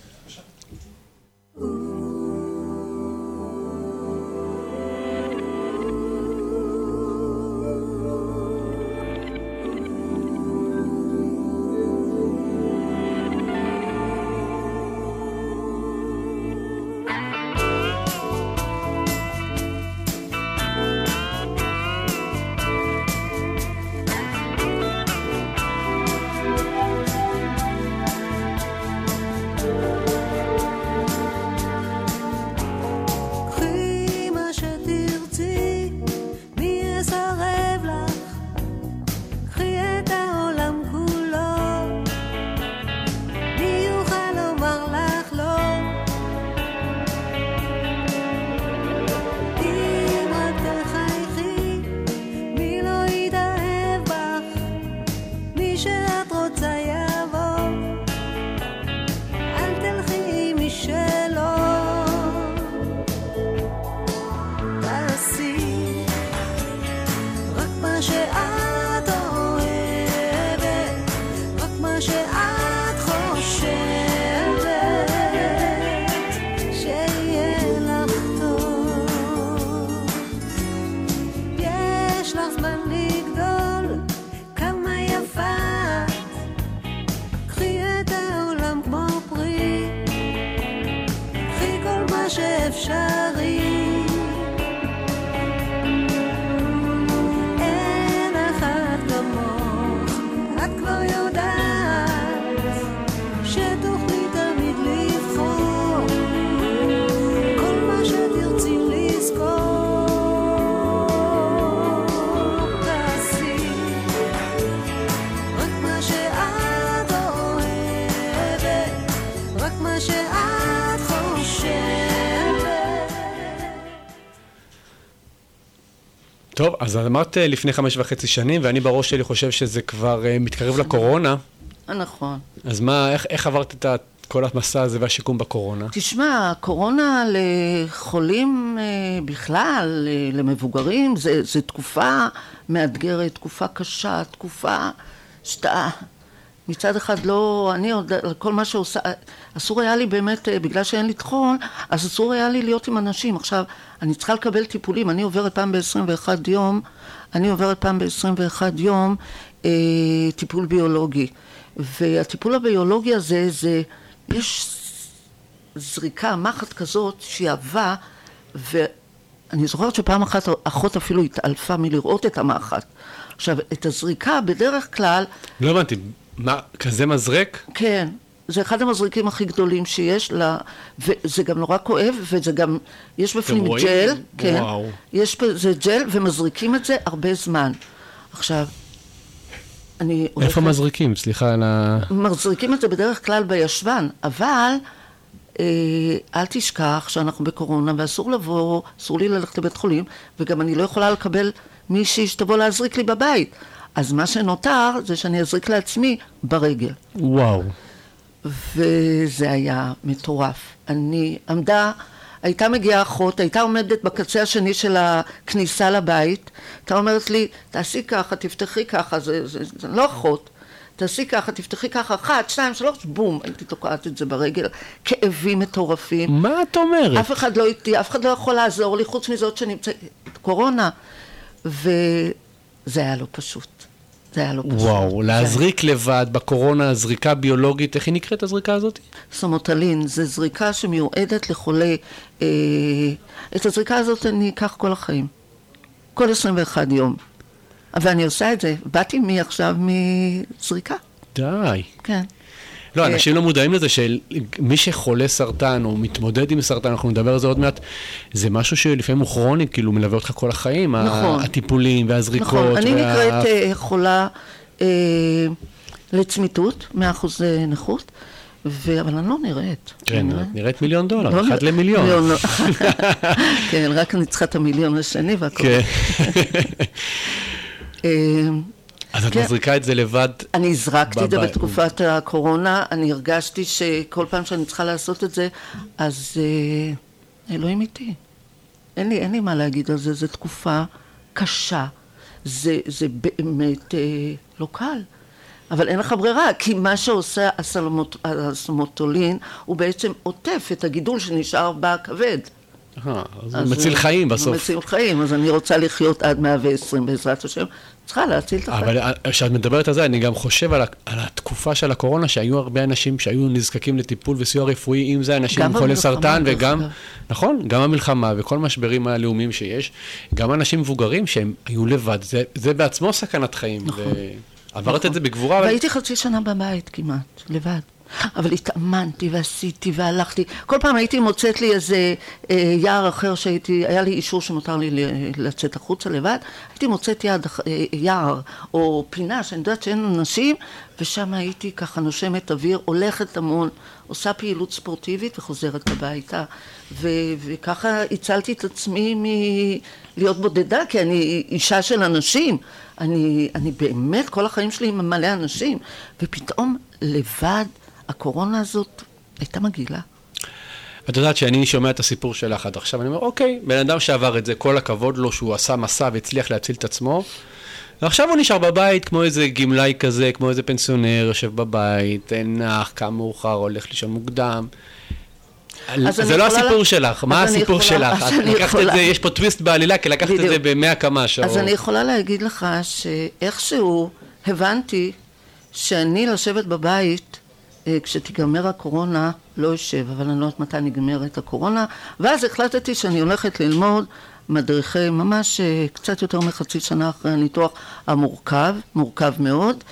טוב, אז אמרת לפני 5.5 שנים, ואני בראש שלי חושב שזה כבר מתקרב לקורונה. נכון. אז מה, איך עברת את כל המסע הזה והשיקום בקורונה? תשמע, הקורונה לחולים בכלל, למבוגרים, זה תקופה מאתגרת, תקופה קשה, תקופה שאתה מצד אחד לא, אני עוד, כל מה שעושה, אסור היה לי באמת, בגלל שאין לי תחון, אז אסור היה לי להיות עם אנשים. עכשיו, אני צריכה לקבל טיפולים, אני עוברת פעם ב-21 יום, טיפול ביולוגי. והטיפול הביולוגי הזה, יש זריקה, מחט כזאת שהיא אהבה, ואני זוכרת שפעם אחת אחות אפילו התעלפה מלראות את המחט. עכשיו, את הזריקה בדרך כלל... לא הבנתי, מה, כזה מזרק? כן, זה אחד המזריקים הכי גדולים שיש לה, וזה גם נורא כואב, וזה גם, יש בפנים ג'ל, כן, וואו. זה ג'ל, ומזריקים את זה הרבה זמן. עכשיו, איפה מזריקים? סליחה על ה... מזריקים את זה בדרך כלל בישבן, אבל אל תשכח שאנחנו בקורונה, ואסור לבוא, אסור לי ללכת לבית חולים, וגם אני לא יכולה לקבל מישהי שתבוא להזריק לי בבית. אז מה שנותר זה שאני אזריק לעצמי ברגל. וואו. וזה היה מטורף. הייתה מגיעה אחות, הייתה עומדת בקצה השני של הכניסה לבית, הייתה אומרת לי, תעשי ככה, תפתחי ככה, זה לא אחות, תעשי ככה, תפתחי ככה, 1, 2, 3, בום, הייתי תוקעת את זה ברגל, כאבים מטורפים. מה את אומרת? אף אחד לא יכול לעזור לי, חוץ מזאת שנמצאת קורונה, וזה היה לא פשוט. וואו, להזריק לבד בקורונה, זריקה ביולוגית, איך היא נקראת הזריקה הזאת? סומוטלין, זה זריקה שמיועדת לחולה, את הזריקה הזאת אני אקח כל החיים, כל 21 יום, ואני עושה את זה, באתי עכשיו מזריקה. די. כן. לא, אנשים לא מודעים לזה שמי שחולה סרטן או מתמודד עם סרטן, אנחנו נדבר על זה עוד מעט, זה משהו שלפעמים הוא כרוני, כאילו מלווה אותך כל החיים, נכון. הטיפולים והזריקות. נכון, אני נקראת חולה לצמיתות, 100% נכות, אבל אני לא נראית. כן, נראית $1,000,000, 1 למיליון. כן, רק אני צריכה את $1,000,000 השני והכל. אז אז את מזריקה את זה לבד? אני הזרקתי את זה בבית. בתקופת הקורונה, אני הרגשתי שכל פעם שאני צריכה לעשות את זה, אז אלוהים איתי. אין לי מה להגיד על זה, זו תקופה קשה, זה באמת לא קל. אבל אין לך ברירה, כי מה שעושה הסומטולין, הוא בעצם עוטף את הגידול שנשאר בכבד. אז הוא מציל חיים בסוף. הוא מציל חיים, אז אני רוצה לחיות עד 120 בעזרת השם. צריכה להציל את החיים. אבל כשאת מדברת על זה, אני גם חושב על התקופה של הקורונה, שהיו הרבה אנשים שהיו נזקקים לטיפול וסיוע רפואי, אם זה אנשים עם חולי סרטן, וגם, נכון, גם המלחמה וכל משברים הלאומיים שיש, גם אנשים מבוגרים שהם היו לבד, זה בעצמו סכנת חיים. עברת את זה בגבורה. והייתי חצי שנה בבית כמעט, לבד. אבל התאמנתי ועשיתי והלכתי. כל פעם הייתי מוצאת לי איזה יער אחר שהייתי, היה לי אישור שמותר לי לצאת החוצה לבד. הייתי מוצאת יער או פינה שאני יודעת שאין אנשים, ושם הייתי ככה נושמת אוויר, הולכת המון, עושה פעילות ספורטיבית וחוזרת הביתה. וככה הצלתי את עצמי מלהיות בודדה, כי אני אישה של אנשים. אני באמת, כל החיים שלי עם מלא אנשים, ופתאום לבד, הקורונה הזאת הייתה מגעילה. את יודעת שאני שומע את הסיפור שלך עד עכשיו, אני אומר, אוקיי, בן אדם שעבר את זה, כל הכבוד לו שהוא עשה מסע והצליח להציל את עצמו, ועכשיו הוא נשאר בבית כמו איזה גמלאי כזה, כמו איזה פנסיונר, יושב בבית, נח, קם מאוחר, הולך לישון מוקדם. זה לא הסיפור שלך, מה הסיפור שלך? את לקחת את זה, יש פה טוויסט בעלילה, כי לקחת את זה ב100 כמה שעות. אז אני יכולה להגיד לך שאיכשהו הבנתי שאני לשבת בבית, כשתיגמר הקורונה, לא יושב, אבל אני לא יודעת מתי נגמרת הקורונה, ואז החלטתי שאני הולכת ללמוד מדריכי, ממש קצת יותר מחצי שנה אחרי הניתוח המורכב, מורכב מאוד,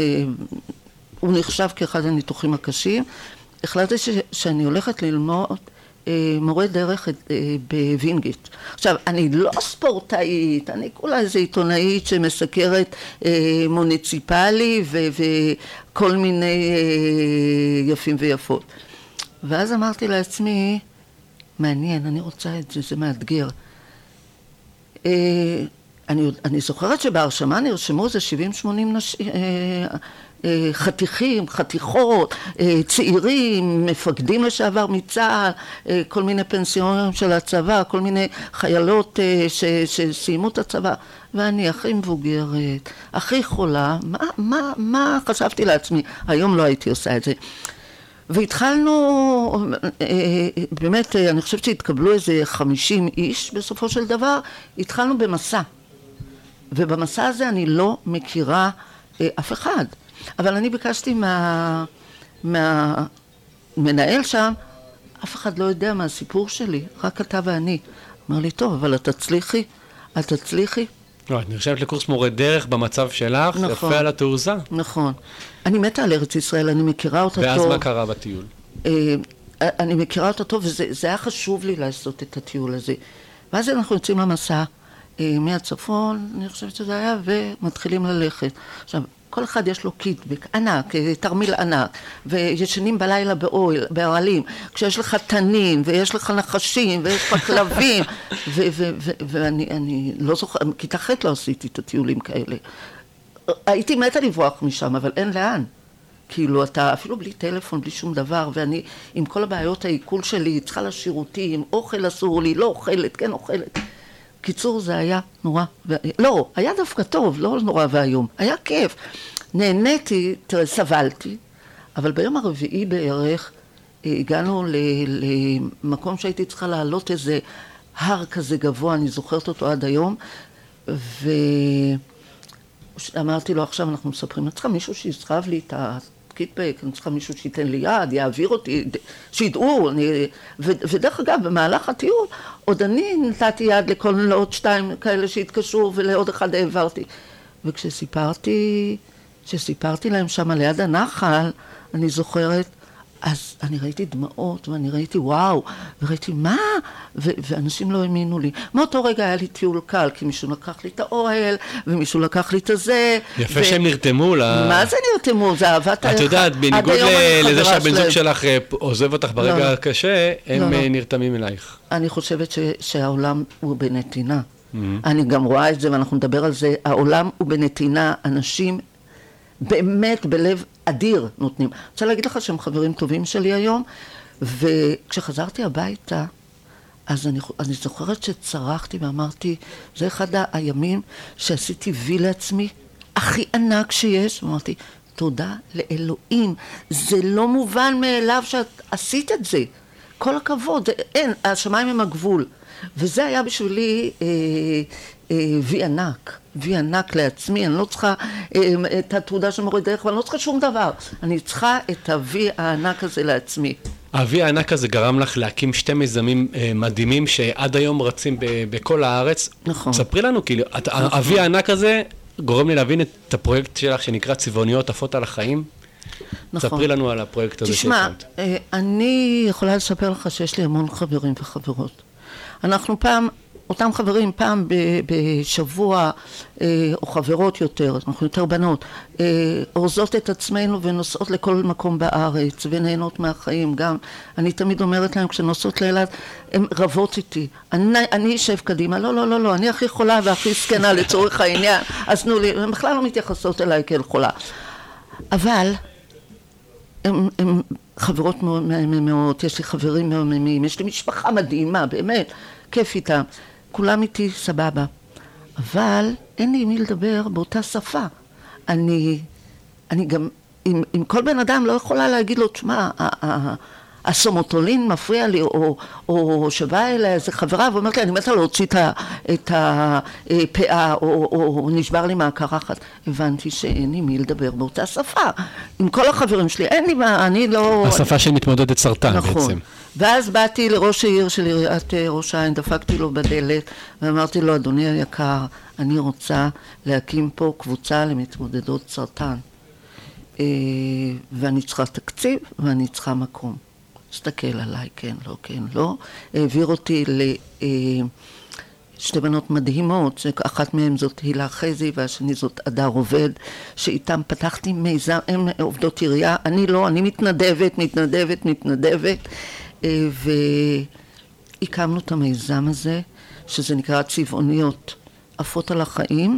הוא נחשב כאחד הניתוחים הקשים, החלטתי שאני הולכת ללמוד מורה דרך בווינגיט. עכשיו, אני לא ספורטאית, אני כולה איזו עיתונאית שמסקרת מוניציפלי וכל מיני יפים ויפות. ואז אמרתי לעצמי, מעניין, אני רוצה את זה, זה מאתגר. אני זוכרת שבהרשמה נרשמו זה 70-80 חתיכים, חתיכות, צעירים, מפקדים לשעבר מצה"ל, כל מיני פנסיונרים של הצבא, כל מיני חיילות שסיימו את הצבא, ואני הכי מבוגרת, הכי חולה, מה חשבתי לעצמי? היום לא הייתי עושה את זה. והתחלנו, באמת, אני חושבת שהתקבלו איזה 50 איש בסופו של דבר, התחלנו במסע. ובמסע הזה אני לא מכירה אף אחד. אבל אני ביקשתי מהמנהל שם, אף אחד לא יודע מה הסיפור שלי, רק אתה ואני. אמר לי, טוב, אבל את תצליחי, את תצליחי. לא, את נרשמת לקורס מורה דרך במצב שלך, נכון, יפה על התעוזה. נכון. אני מתה על ארץ ישראל, אני מכירה אותה טוב. ואז מה קרה בטיול? אני מכירה אותה טוב, וזה היה חשוב לי לעשות את הטיול הזה. ואז אנחנו יוצאים למסע מהצפון, אני חושבת שזה היה, ומתחילים ללכת. עכשיו, כל אחד יש לו קיטבק ענק, תרמיל ענק, וישנים בלילה באוהלים, כשיש לך תנים, ויש לך נחשים, ויש לך כלבים, ואני לא זוכר, כיתה ח' לא עשיתי את הטיולים כאלה. הייתי מתה לברוח משם, אבל אין לאן. כאילו, אתה אפילו בלי טלפון, בלי שום דבר, ואני עם כל הבעיות העיכול שלי, צריכה לשירותים, אוכל אסור לי, לא אוכלת, כן אוכלת. קיצור, זה היה נורא, לא, היה דווקא טוב, לא נורא והיום, היה כיף. נהניתי, תראה, סבלתי, אבל ביום הרביעי בערך הגענו למקום שהייתי צריכה לעלות איזה הר כזה גבוה, אני זוכרת אותו עד היום, ואמרתי לו, עכשיו אנחנו מספרים, אני צריכה מישהו שיסחב לי את קיטבק, אני צריכה מישהו שייתן לי יד, יעביר אותי, שידעו, ודרך אגב, במהלך הטיול, עוד אני נתתי יד לכל עוד 2 כאלה שהתקשרו, ולעוד אחד העברתי. וכשסיפרתי להם שם ליד הנחל, אני זוכרת, אז אני ראיתי דמעות, ואני ראיתי וואו, וראיתי מה? ואנשים לא האמינו לי. מאותו רגע היה לי טיול קל, כי מישהו לקח לי את האוהל, ומישהו לקח לי את הזה. יפה שהם נרתמו מה זה נרתמו? זה אהבת את יודעת, בניגוד לזה שהבן זוג שלך עוזב אותך ברגע הקשה, הם נרתמים אלייך. אני חושבת שהעולם הוא בנתינה. אני גם רואה את זה, ואנחנו נדבר על זה, העולם הוא בנתינה, אנשים באמת בלב אדיר נותנים. אני רוצה להגיד לך שהם חברים טובים שלי היום, וכשחזרתי הביתה, אז אני זוכרת שצרחתי ואמרתי, זה אחד הימים שעשיתי וי לעצמי, הכי ענק שיש, ואמרתי, תודה לאלוהים, זה לא מובן מאליו שאת עשית את זה, כל הכבוד, אין, השמיים הם הגבול, וזה היה בשבילי וי ענק לעצמי, אני לא צריכה את התעודה של מורה דרך, ואני לא צריכה שום דבר, אני צריכה את הוי הענק הזה לעצמי. האבי הענק הזה גרם לך להקים שתי מיזמים מדהימים שעד היום רצים בכל הארץ. נכון. ספרי לנו, כאילו, האבי הענק הזה גורם לי להבין את הפרויקט שלך שנקרא צבעוניות עפות על החיים. נכון. ספרי לנו על הפרויקט הזה שהקמת. תשמע, אני יכולה לספר לך שיש לי המון חברים וחברות. אנחנו פעם, אותם חברים פעם בשבוע, או חברות יותר, אנחנו יותר בנות, אורזות את עצמנו ונוסעות לכל מקום בארץ ונהנות מהחיים גם. אני תמיד אומרת להם כשנוסעות לאילת, הן רבות איתי. אני אשב קדימה, לא, אני הכי חולה והכי סקנה לצורך העניין, אז תנו לי, הן בכלל לא מתייחסות אליי כאל חולה. אבל הן חברות מאוד, יש לי חברים מהממים, יש לי משפחה מדהימה, באמת, כיף איתם. כולם איתי סבבה, אבל אין לי מי לדבר באותה שפה. אני גם, עם כל בן אדם לא יכולה להגיד לו, תשמע, הסומוטולין מפריע לי, או שבא אליי איזה חברה ואומרת לי, אני מתה להוציא את הפאה, או נשבר לי מהקרחת. הבנתי שאין לי מי לדבר באותה שפה. עם כל החברים שלי, אין לי מה, אני לא... השפה שמתמודדת סרטן נכון. בעצם. ואז באתי לראש העיר של עיריית ראש העין, דפקתי לו בדלת, ואמרתי לו, אדוני היקר, אני רוצה להקים פה קבוצה למתמודדות סרטן. ואני צריכה תקציב, ואני צריכה מקום. הסתכל עליי, כן, לא. העביר אותי לשתי בנות מדהימות, שאחת מהן זאת הילה חזי, והשני זאת אדר עובד, שאיתם פתחתי מיזם, הן עובדות עירייה, אני לא, אני מתנדבת, והקמנו את המיזם הזה, שזה נקרא צבעוניות עפות על החיים,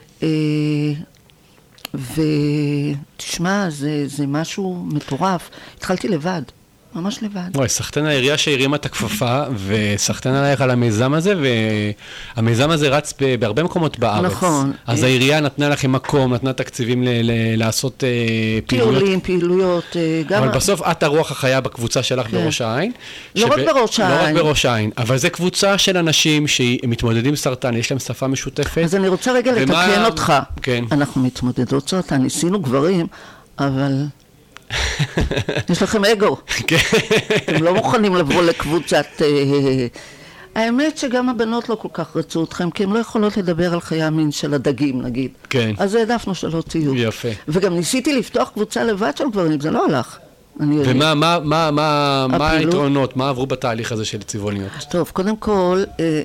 ותשמע, זה משהו מטורף. התחלתי לבד, ממש לבד. וואי, סחטן העירייה שהרימה את הכפפה, וסחטן עלייך על המיזם הזה, והמיזם הזה רץ בהרבה מקומות בארץ. נכון. אז העירייה נתנה לכם מקום, נתנה תקציבים לעשות פעילויות. פעילויות. אבל בסוף את הרוח החיה בקבוצה שלך בראש העין. לא רק בראש העין. לא רק בראש העין, אבל זה קבוצה של אנשים שמתמודדים סרטן, יש להם שפה משותפת. אז אני רוצה רגע לתקן אותך. כן. אנחנו מתמודדות סרטן, ניסינו גברים, אבל... יש לכם אגו. אתם לא מוכנים לבוא לקבוצת... האמת שגם הבנות לא כל כך רצו אתכם, כי הן לא יכולות לדבר על חיי המין של הדגים, נגיד. כן. אז העדפנו שלא תהיו. יפה. וגם ניסיתי לפתוח קבוצה לבד של גברים, זה לא הלך. ומה היתרונות? מה עברו בתהליך הזה של צבעוניות? טוב, קודם כל,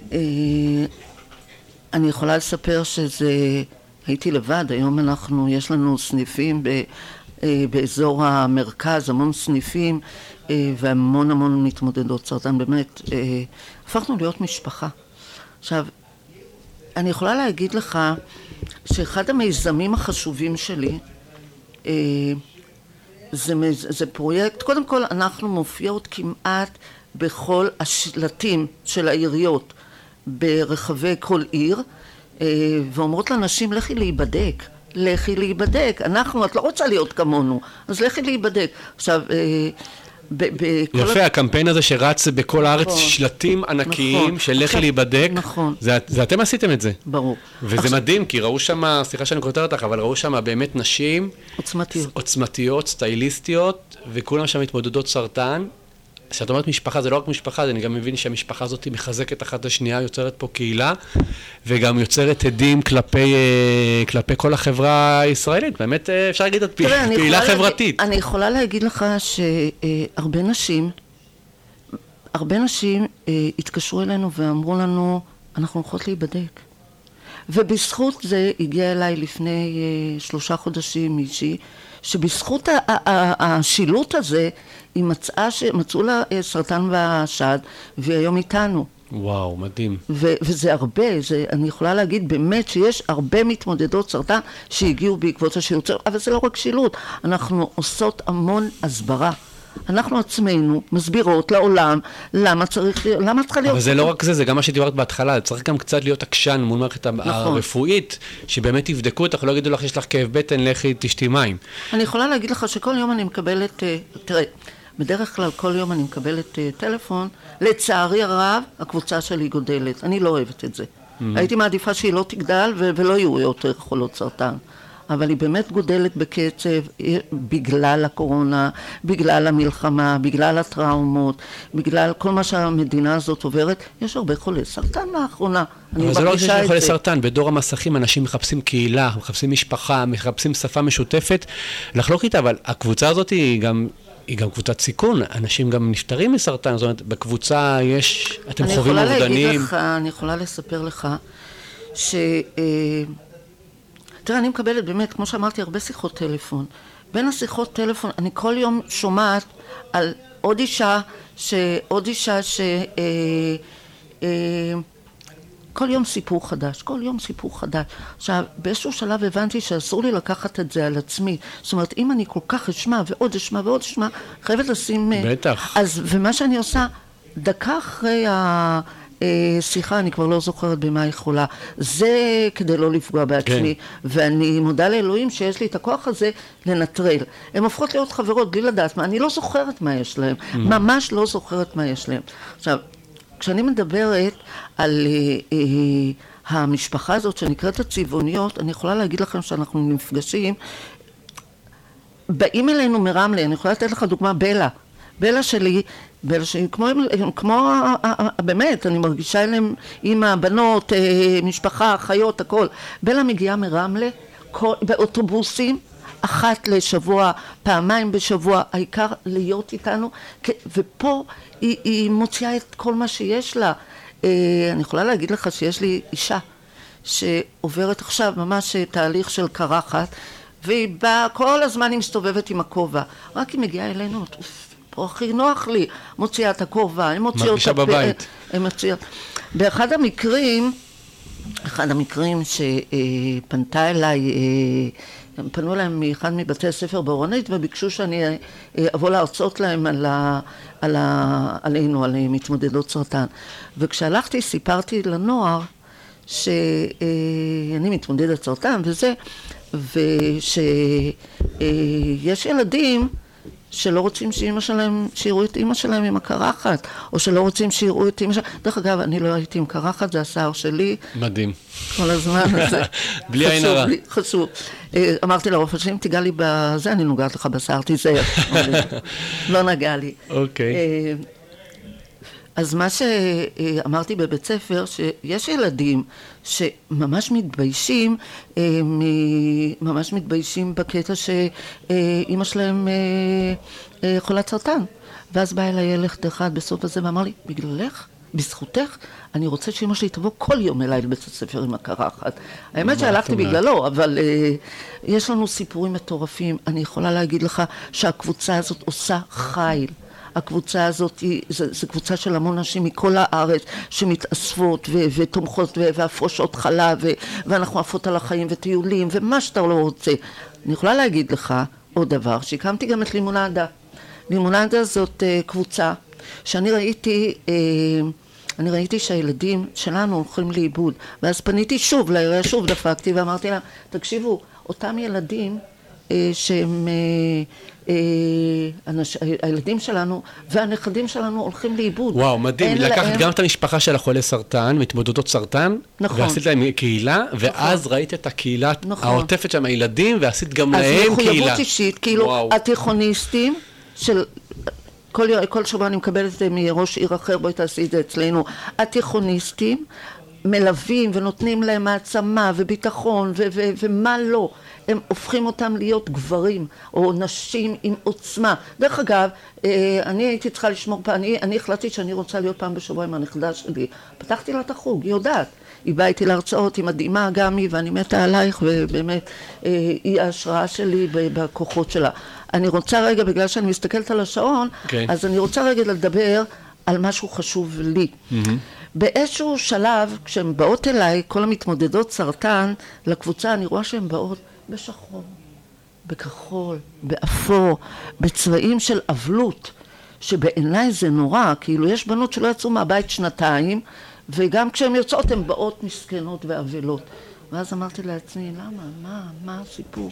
אני יכולה לספר שזה... הייתי לבד, היום יש לנו סניפים באזור המרכז, המון סניפים והמון מתמודדות סרטן, באמת, הפכנו להיות משפחה. עכשיו, אני יכולה להגיד לך שאחד המיזמים החשובים שלי זה פרויקט, קודם כל אנחנו מופיעות כמעט בכל השלטים של העיריות ברחבי כל עיר, ואומרות לאנשים, לכי להיבדק, את לא רוצה להיות כמונו, אז לכי להיבדק. עכשיו, יפה, הקמפיין הזה שרץ בכל הארץ, שלטים ענקיים של לכי להיבדק, זה אתם עשיתם את זה. ברור. וזה מדהים, כי ראו שם, סליחה שאני כותר אותך, אבל ראו שם באמת נשים עוצמתיות, סטייליסטיות, וכולם שם מתמודדות סרטן. כשאת אומרת משפחה, זה לא רק משפחה, אני גם מבין שהמשפחה הזאת מחזקת אחת השנייה, יוצרת פה קהילה, וגם יוצרת עדים כלפי כל החברה הישראלית. באמת אפשר להגיד את פעילה חברתית. אני יכולה להגיד לך שהרבה נשים התקשרו אלינו ואמרו לנו, אנחנו הולכות להיבדק. ובזכות זה הגיע אליי לפני 3 חודשים מישהי, שבזכות השילוט הזה, היא מצאו לה סרטן והשד, והיא היום איתנו. וואו, מדהים. וזה הרבה, אני יכולה להגיד באמת שיש הרבה מתמודדות סרטן שהגיעו בעקבות השילוט, אבל זה לא רק שילוט, אנחנו עושות המון הסברה. אנחנו עצמנו מסבירות לעולם למה צריכה להיות... אבל זה לא רק זה, זה גם מה שדיברת בהתחלה, צריך גם קצת להיות עקשן מול מערכת הרפואית, שבאמת יבדקו אותך, לא יגידו לך, יש לך כאב בטן, לכי תשתי מים. אני יכולה להגיד לך שכל יום אני מקבלת, תראה, בדרך כלל כל יום אני מקבלת טלפון, לצערי הרב, הקבוצה שלי גודלת, אני לא אוהבת את זה. הייתי מעדיפה שהיא לא תגדל ולא יהיו יותר חולות סרטן. אבל היא באמת גודלת בקצב בגלל הקורונה, בגלל המלחמה, בגלל הטראומות, בגלל כל מה שהמדינה הזאת עוברת. יש הרבה חולי סרטן לאחרונה. אבל זה לא רק שיש חולי סרטן, בדור המסכים אנשים מחפשים קהילה, מחפשים משפחה, מחפשים שפה משותפת. לחלוק איתה, אבל הקבוצה הזאת היא גם קבוצת סיכון, אנשים גם נפטרים מסרטן, זאת אומרת, בקבוצה יש, אתם חווים אובדנים. אני יכולה לספר לך תראה, אני מקבלת באמת, כמו שאמרתי, הרבה שיחות טלפון. בין השיחות טלפון, אני כל יום שומעת על עוד אישה כל יום סיפור חדש, כל יום סיפור חדש. עכשיו, באיזשהו שלב הבנתי שאסור לי לקחת את זה על עצמי. זאת אומרת, אם אני כל כך אשמע ועוד אשמע ועוד אשמע, חייבת לשים... בטח. אז, ומה שאני עושה, דקה אחרי שיחה, אני כבר לא זוכרת במה היא יכולה. זה כדי לא לפגוע בעצמי. כן. ואני מודה לאלוהים שיש לי את הכוח הזה לנטרל. הן הופכות להיות חברות בלי לדעת מה. אני לא זוכרת מה יש להם. ממש לא זוכרת מה יש להם. עכשיו, כשאני מדברת על המשפחה הזאת שנקראת הצבעוניות, אני יכולה להגיד לכם שאנחנו נפגשים, באים אלינו מרמלה, אני יכולה לתת לך דוגמה, בלה שלי, כמו באמת, אני מרגישה אליהם עם הבנות, משפחה, אחיות, הכל. בלה מגיעה מרמלה, באוטובוסים, אחת לשבוע, פעמיים בשבוע, העיקר להיות איתנו, ופה היא מוציאה את כל מה שיש לה. אני יכולה להגיד לך שיש לי אישה שעוברת עכשיו ממש תהליך של קרחת, והיא באה, כל הזמן היא מסתובבת עם הכובע, רק היא מגיעה אלינו, פה הכי נוח לי, מוציאה את הכובע, היא מוציאה מרגישה בבית. באחד המקרים שפנתה אליי, פנו אליהם מאחד מבתי הספר באורנית וביקשו שאני אבוא להרצות להם עלינו, על מתמודדות סרטן. וכשהלכתי סיפרתי לנוער שאני מתמודדת סרטן וזה, ושיש ילדים שלא רוצים שיראו את אמא שלהם עם הקרחת, או שלא רוצים שיראו את אמא שלהם. דרך אגב, אני לא הייתי עם קרחת, זה השיער שלי. מדהים. כל הזמן הזה. בלי עין הרע. חשוב. אמרתי לרופא שאם תיגע לי בזה, אני נוגעת לך בשיער, תיזהר. לא נגע לי. אוקיי. אז מה שאמרתי בבית ספר, שיש ילדים שממש מתביישים בקטע שאמא שלהם חולת סרטן. ואז בא אליי ילד אחד בסוף הזה ואמר לי, בגללך, בזכותך, אני רוצה שאמא שלי תבוא כל יום אליי לבית הספר עם הקרחת. האמת שהלכתי בגללו, אבל יש לנו סיפורים מטורפים. אני יכולה להגיד לך שהקבוצה הזאת עושה חיל. הקבוצה הזאת זו קבוצה של המון נשים מכל הארץ שמתאספות ותומכות והפרשות חלב ואנחנו עפות על החיים וטיולים ומה שאתה לא רוצה. אני יכולה להגיד לך עוד דבר, שהקמתי גם את לימונדה. לימונדה זאת קבוצה שאני ראיתי שהילדים שלנו הולכים לאיבוד, ואז פניתי שוב לעירייה, שוב דפקתי ואמרתי לה, תקשיבו, אותם ילדים שהם הילדים שלנו והנכדים שלנו הולכים לאיבוד. וואו, מדהים. לקחת גם את המשפחה של החולי סרטן, מתמודדות סרטן, ועשית להם קהילה, ואז ראית את הקהילה העוטפת שם, הילדים, ועשית גם להם קהילה. אז מחויבות אישית, כאילו התיכוניסטים של... כל שבוע אני מקבלת מראש עיר אחר, בואי תעשי את זה אצלנו. התיכוניסטים מלווים ונותנים להם מעצמה וביטחון ומה לא. הם הופכים אותם להיות גברים או נשים עם עוצמה. דרך אגב, אני הייתי צריכה לשמור, אני החלטתי שאני רוצה להיות פעם בשבוע עם הנכדה שלי. פתחתי לה את החוג, היא יודעת. היא באה איתי להרצאות, היא מדהימה גם היא, ואני מתה עלייך, ובאמת היא ההשראה שלי בכוחות שלה. אני רוצה רגע, בגלל שאני מסתכלת על השעון, אז אני רוצה רגע לדבר על משהו חשוב לי. באיזשהו שלב, כשהן באות אליי, כל המתמודדות סרטן, לקבוצה, אני רואה שהן באות בשחור, בכחול, באפור, בצבעים של אבלות, שבעיניי זה נורא, כאילו יש בנות שלא יצאו מהבית שנתיים, וגם כשהן יוצאות הן באות מסכנות ואבלות. ואז אמרתי לעצמי, למה? מה הסיפור?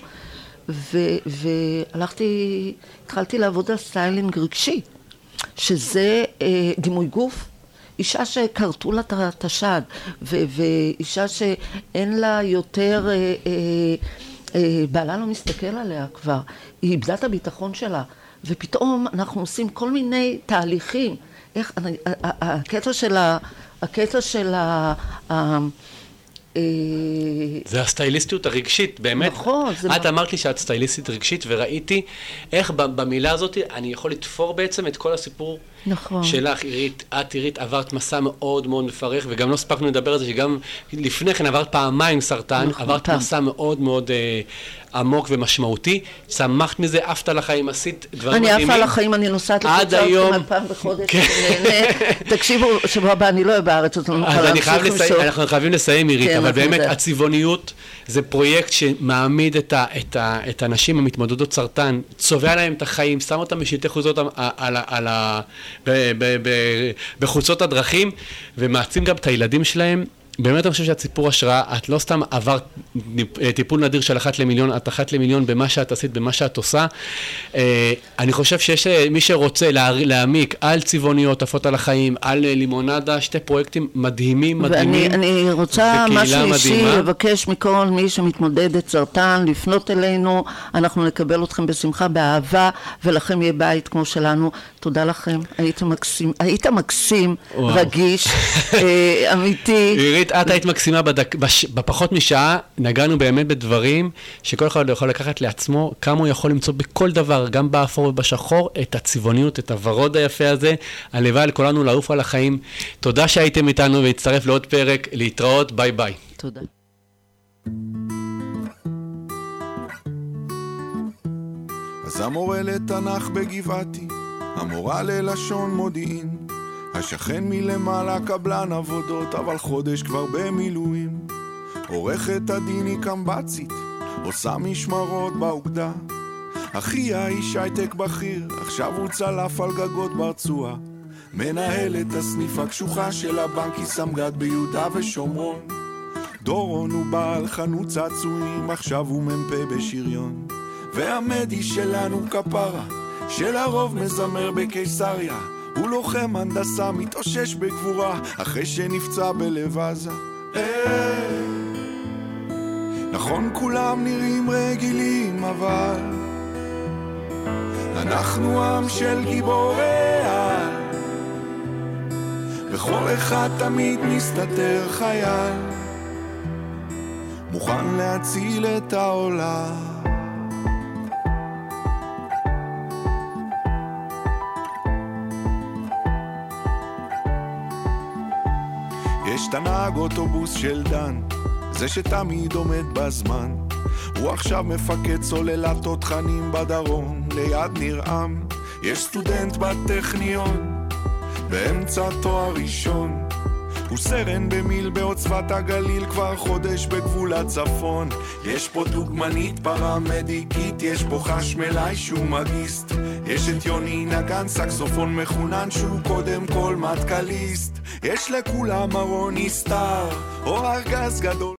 התחלתי לעבוד על סטיילינג רגשי, שזה דימוי גוף, אישה שקרתו לה את השד, ואישה שאין לה יותר, בעלה לא מסתכל עליה כבר, היא איבדה את הביטחון שלה, ופתאום אנחנו עושים כל מיני תהליכים, איך, הקטע של זה הסטייליסטיות הרגשית, באמת. נכון. את אמרת לי שאת סטייליסטית רגשית, וראיתי איך במילה הזאת אני יכול לתפור בעצם את כל הסיפור שלך, עירית, עברת מסע מאוד מאוד מפרך, וגם לא ספקנו לדבר על זה, שגם לפני כן עברת פעמיים סרטן, עברת מסע מאוד מאוד עמוק ומשמעותי, שמחת מזה, עפת על החיים, עשית דברים מדהימים. אני עפה על החיים, אני נוסעת לחוצה אותם פעם בחודש, תקשיבו, שבוע הבא אני לא אוהב בארץ, אז אנחנו חייבים לסיים, עירית, אבל באמת הצבעוניות זה פרויקט שמעמיד את הנשים המתמודדות סרטן, צובע להם את החיים, שם אותם בשלטי חוצות בחוצות הדרכים, ומעצים גם את הילדים שלהם. באמת אני חושב שאת סיפור השראה, את לא סתם עברת טיפול נדיר של 1 למיליון, את 1 למיליון במה שאת עשית, במה שאת עושה. אני חושב שיש מי שרוצה להעמיק על צבעוניות, עפות על החיים, על לימונדה, שתי פרויקטים מדהימים. ואני רוצה משהו אישי לבקש מכל מי שמתמודדת סרטן, לפנות אלינו, אנחנו נקבל אתכם בשמחה, באהבה, ולכם יהיה בית כמו שלנו. תודה לכם, היית מקסים, רגיש, אמיתי. את היית מקסימה בפחות משעה, נגענו באמת בדברים שכל אחד יכול לקחת לעצמו, כמה הוא יכול למצוא בכל דבר, גם באפור ובשחור, את הצבעוניות, את הוורוד היפה הזה, הלוואי על כולנו לעוף על החיים. תודה שהייתם איתנו והצטרף לעוד פרק, להתראות, ביי ביי. תודה. אז המורה לתנ"ך בגבעתי, המורה ללשון מודיעין, השכן מלמעלה קבלן עבודות, אבל חודש כבר במילואים. עורכת הדין היא קמבצית, עושה משמרות באוגדה. אחיה איש הייטק בכיר, עכשיו הוא צלף על גגות ברצועה. מנהלת הסניף הקשוחה של הבנק היא סמג"ד ביהודה ושומרון. דורון הוא בעל חנות צעצועים, עכשיו הוא מ"פ בשריון. והמדי שלנו כפרה, שלרוב מזמר בקיסריה, הוא לוחם הנדסה, מתאושש בגבורה, אחרי שנפצע בלב עזה. נכון כולם נראים רגילים, אבל אנחנו עם של גיבורי על, וכל אחד תמיד מסתתר חייל, מוכן להציל את העולם. יש תנהג אוטובוס של דן, זה שתמיד עומד בזמן, הוא עכשיו מפקד סוללת תותחנים בדרום, ליד נרעם. יש סטודנט בטכניון, באמצע תואר ראשון, הוא סרן במיל בעוצבת הגליל, כבר חודש בגבול הצפון. יש פה דוגמנית פרמדיקית, יש פה חשמלאי שהוא מגיסט, יש את יוני נגן סקסופון מחונן שהוא קודם כל מטקליסט, יש לכולם ארון נסתר או ארגז גדול.